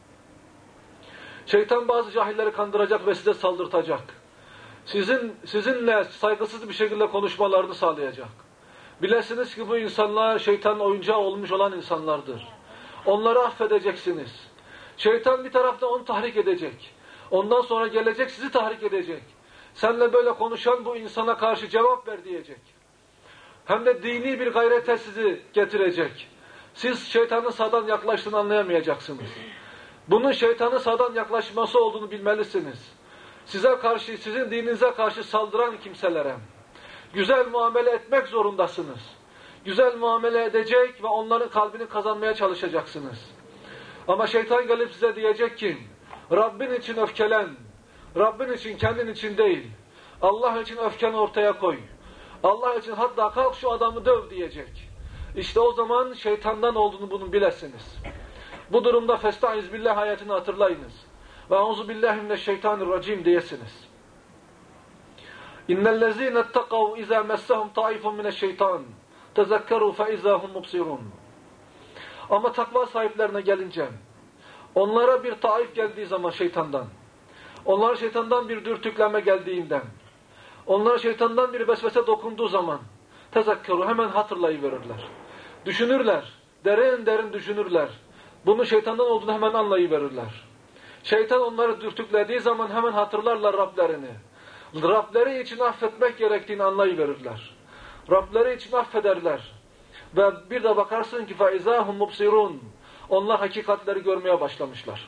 Şeytan bazı cahilleri kandıracak ve size saldırtacak. Sizin, sizinle saygısız bir şekilde konuşmalarını sağlayacak. Bilesiniz ki bu insanlar şeytanın oyuncağı olmuş olan insanlardır. Onları affedeceksiniz. Şeytan bir tarafta onu tahrik edecek. Ondan sonra gelecek sizi tahrik edecek. Seninle böyle konuşan bu insana karşı cevap ver diyecek. Hem de dini bir gayrete sizi getirecek. Siz şeytanın sağdan yaklaştığını anlayamayacaksınız. Bunun şeytanın sağdan yaklaşması olduğunu bilmelisiniz. Size karşı, sizin dininize karşı saldıran kimselere güzel muamele etmek zorundasınız. Güzel muamele edecek ve onların kalbini kazanmaya çalışacaksınız. Ama şeytan gelip size diyecek ki, Rabbin için öfkelen, Rabbin için, kendin için değil. Allah için öfkeni ortaya koy. Allah için hatta kalk şu adamı döv diyecek. İşte o zaman şeytandan olduğunu bunun bilesiniz. Bu durumda "Festaiz billah" ayetini hatırlayınız. Ve "Euzubillahimineşşeytanirracim" diyesiniz. İnnellezîne ettekav izâ messehum taifun mineşşeytan tezekkerû feizâhum mubsirûn. Ama takva sahiplerine gelince, onlara bir taif geldiği zaman şeytandan, onlara şeytandan bir dürtükleme geldiğinden, onlara şeytandan bir vesvese dokunduğu zaman tezekkerû hemen hatırlayıverirler. Düşünürler, derin derin düşünürler. Bunun şeytandan olduğunu hemen anlayıverirler. Şeytan onları dürtüklediği zaman hemen hatırlarlar Rablerini. Rableri için affetmek gerektiğini anlayıverirler. Rableri için affederler. Ve bir de bakarsın ki فَاِذَاهُمْ مُبْصِرُونَ. Onlar hakikatleri görmeye başlamışlar.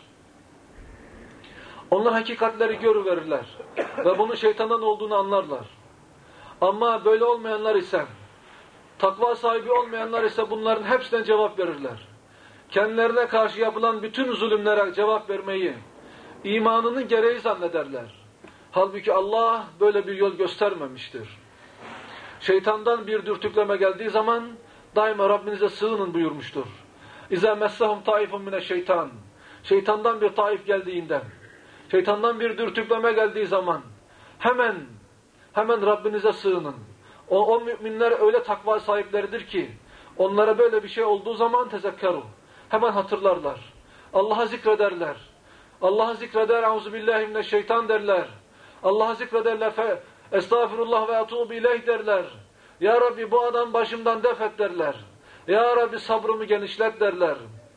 Onlar hakikatleri görüverirler. Ve bunun şeytandan olduğunu anlarlar. Ama böyle olmayanlar ise, takva sahibi olmayanlar ise bunların hepsine cevap verirler. kendilerine karşı yapılan bütün zulümlere cevap vermeyi imanının gereği zannederler. Halbuki Allah böyle bir yol göstermemiştir. Şeytandan bir dürtükleme geldiği zaman daima Rabbinize sığının buyurmuştur. İza messahum taifun mineşşeytan. Şeytandan bir taif geldiğinde, şeytandan bir dürtükleme geldiği zaman hemen hemen Rabbinize sığının. O, o müminler öyle takva sahipleridir ki onlara böyle bir şey olduğu zaman tezekkeru. Hemen hatırlarlar. Allah'a zikrederler. Allah'a zikreder, euzubillahimineşşeytan derler. Allah'a zikrederler, fe, estağfirullah ve etubu ileyh derler. Ya Rabbi bu adam başımdan def et derler. Ya Rabbi sabrımı genişlet derler.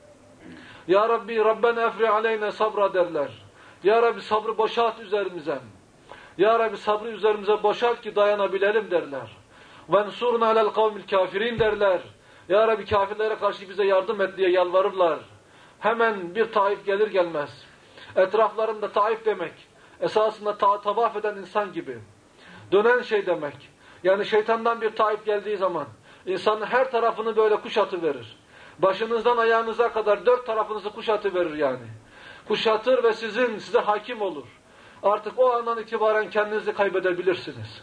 Ya Rabbi Rabbena efri aleyne sabra derler. Ya Rabbi sabrı boşalt üzerimize. Ya Rabbi sabrı üzerimize boşalt ki dayanabilelim derler. Vensurna alel kavmil kafirin derler. Ya Rabbi kafirlere karşı bize yardım et diye yalvarırlar. Hemen bir taif gelir gelmez. Etraflarında taif demek. Esasında ta tavaf eden insan gibi. Dönen şey demek. Yani şeytandan bir taif geldiği zaman insanın her tarafını böyle kuşatıverir. Başınızdan ayağınıza kadar dört tarafınızı kuşatıverir yani. Kuşatır ve sizin size hakim olur. Artık o andan itibaren kendinizi kaybedebilirsiniz.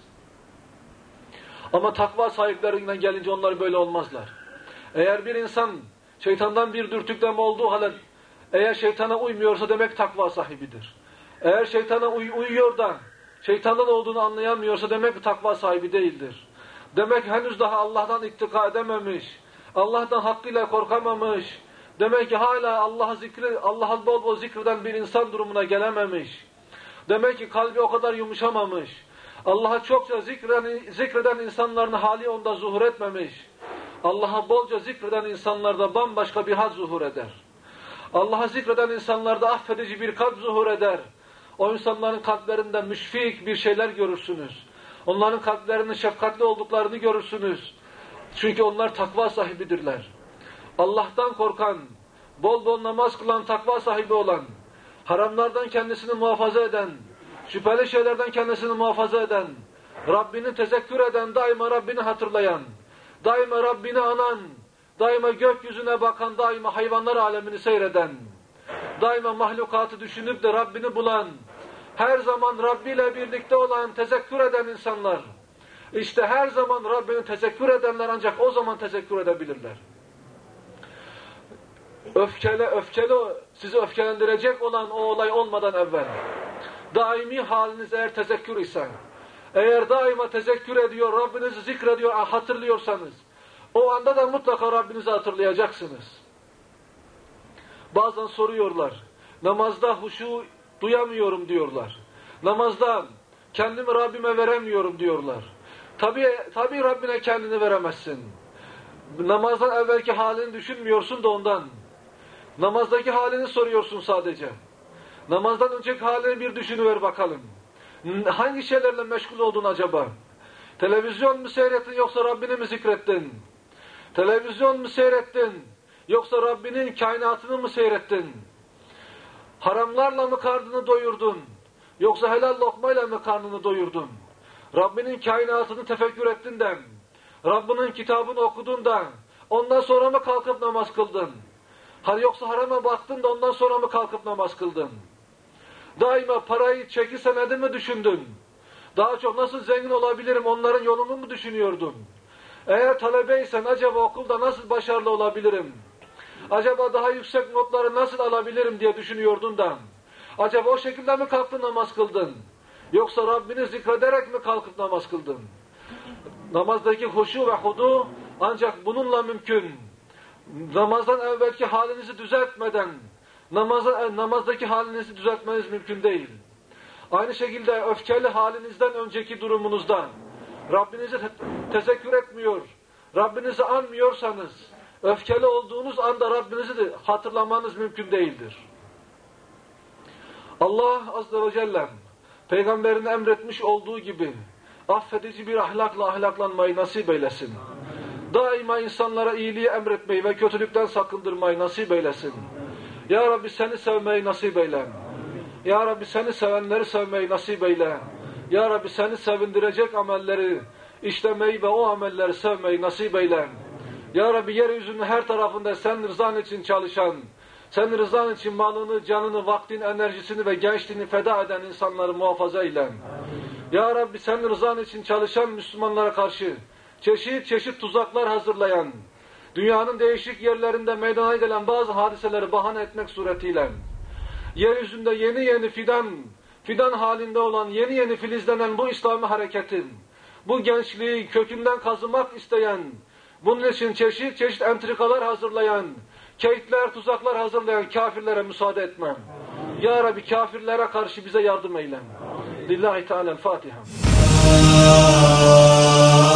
Ama takva sahiplerinden gelince onlar böyle olmazlar. Eğer bir insan şeytandan bir dürtükleme olduğu halde eğer şeytana uymuyorsa demek takva sahibidir. Eğer şeytana uy uyuyor da şeytandan olduğunu anlayamıyorsa demek ki takva sahibi değildir. Demek henüz daha Allah'tan ittika edememiş, Allah'tan hakkıyla korkamamış, demek ki hala Allah'ı zikri, Allah'ı bol bol zikreden bir insan durumuna gelememiş. Demek ki kalbi o kadar yumuşamamış. Allah'a çokça zikreden, zikreden insanların hali onda zuhur etmemiş. Allah'a bolca zikreden insanlarda bambaşka bir hal zuhur eder. Allah'a zikreden insanlarda affedici bir kalp zuhur eder. O insanların kalplerinde müşfik bir şeyler görürsünüz. Onların kalplerinin şefkatli olduklarını görürsünüz. Çünkü onlar takva sahibidirler. Allah'tan korkan, bol bol namaz kılan, takva sahibi olan, haramlardan kendisini muhafaza eden, şüpheli şeylerden kendisini muhafaza eden, Rabbini tezekkür eden, daima Rabbini hatırlayan, daima Rabbini anan, daima gökyüzüne bakan, daima hayvanlar alemini seyreden, daima mahlukatı düşünüp de Rabbini bulan, her zaman Rabbi ile birlikte olan, tezekkür eden insanlar. İşte her zaman Rabbini tezekkür edenler ancak o zaman tezekkür edebilirler. Öfkeli, öfkeli, sizi öfkelendirecek olan o olay olmadan evvel, daimi haliniz eğer tezekkür ise, eğer daima tezekkür ediyor, Rabbinizi zikrediyor, hatırlıyorsanız, o anda da mutlaka Rabbinizi hatırlayacaksınız. Bazen soruyorlar, namazda huşu duyamıyorum diyorlar. Namazda kendimi Rabbime veremiyorum diyorlar. Tabii, tabii Rabbine kendini veremezsin. Namazdan evvelki halini düşünmüyorsun da ondan. Namazdaki halini soruyorsun sadece. Namazdan önceki halini bir düşünüver bakalım. Hangi şeylerle meşgul oldun acaba? Televizyon mu seyrettin yoksa Rabbini mi zikrettin? Televizyon mu seyrettin yoksa Rabbinin kainatını mı seyrettin? Haramlarla mı karnını doyurdun yoksa helal lokmayla mı karnını doyurdun? Rabbinin kainatını tefekkür ettin de, Rabbinin kitabını okudun da, ondan sonra mı kalkıp namaz kıldın? Hani yoksa harama baktın da ondan sonra mı kalkıp namaz kıldın? Daima parayı, çeki senedi mi düşündün? Daha çok nasıl zengin olabilirim, onların yolunu mu düşünüyordun? Eğer talebeysen acaba okulda nasıl başarılı olabilirim? Acaba daha yüksek notları nasıl alabilirim diye düşünüyordun da, acaba o şekilde mi kalktın namaz kıldın? Yoksa Rabbini zikrederek mi kalkıp namaz kıldın? Namazdaki huşu ve hudu ancak bununla mümkün. Namazdan evvelki halinizi düzeltmeden, namaza, namazdaki halinizi düzeltmeniz mümkün değil. Aynı şekilde öfkeli halinizden önceki durumunuzda, Rabbinizi te tezekkür etmiyor, Rabbinizi anmıyorsanız, öfkeli olduğunuz anda Rabbinizi de hatırlamanız mümkün değildir. Allah Azze ve Celle, Peygamberin emretmiş olduğu gibi, affedici bir ahlakla ahlaklanmayı nasip eylesin. Daima insanlara iyiliği emretmeyi ve kötülükten sakındırmayı nasip eylesin. Ya Rabbi seni sevmeyi nasip eyle. Ya Rabbi seni sevenleri sevmeyi nasip eyle. Ya Rabbi seni sevindirecek amelleri işlemeyi ve o amelleri sevmeyi nasip eyle. Ya Rabbi yeryüzünün her tarafında sen rızan için çalışan, sen rızan için malını, canını, vaktini, enerjisini ve gençliğini feda eden insanları muhafaza eyle. Ya Rabbi sen rızan için çalışan Müslümanlara karşı çeşit çeşit tuzaklar hazırlayan, dünyanın değişik yerlerinde meydana gelen bazı hadiseleri bahane etmek suretiyle, yeryüzünde yeni yeni fidan, fidan halinde olan yeni yeni filizlenen bu İslami hareketin, bu gençliği kökünden kazımak isteyen, bunun için çeşit çeşit entrikalar hazırlayan, keyitler, tuzaklar hazırlayan kafirlere müsaade etmem. Ya Rabbi kafirlere karşı bize yardım eyle. Lillahi Teala'l-Fatiha.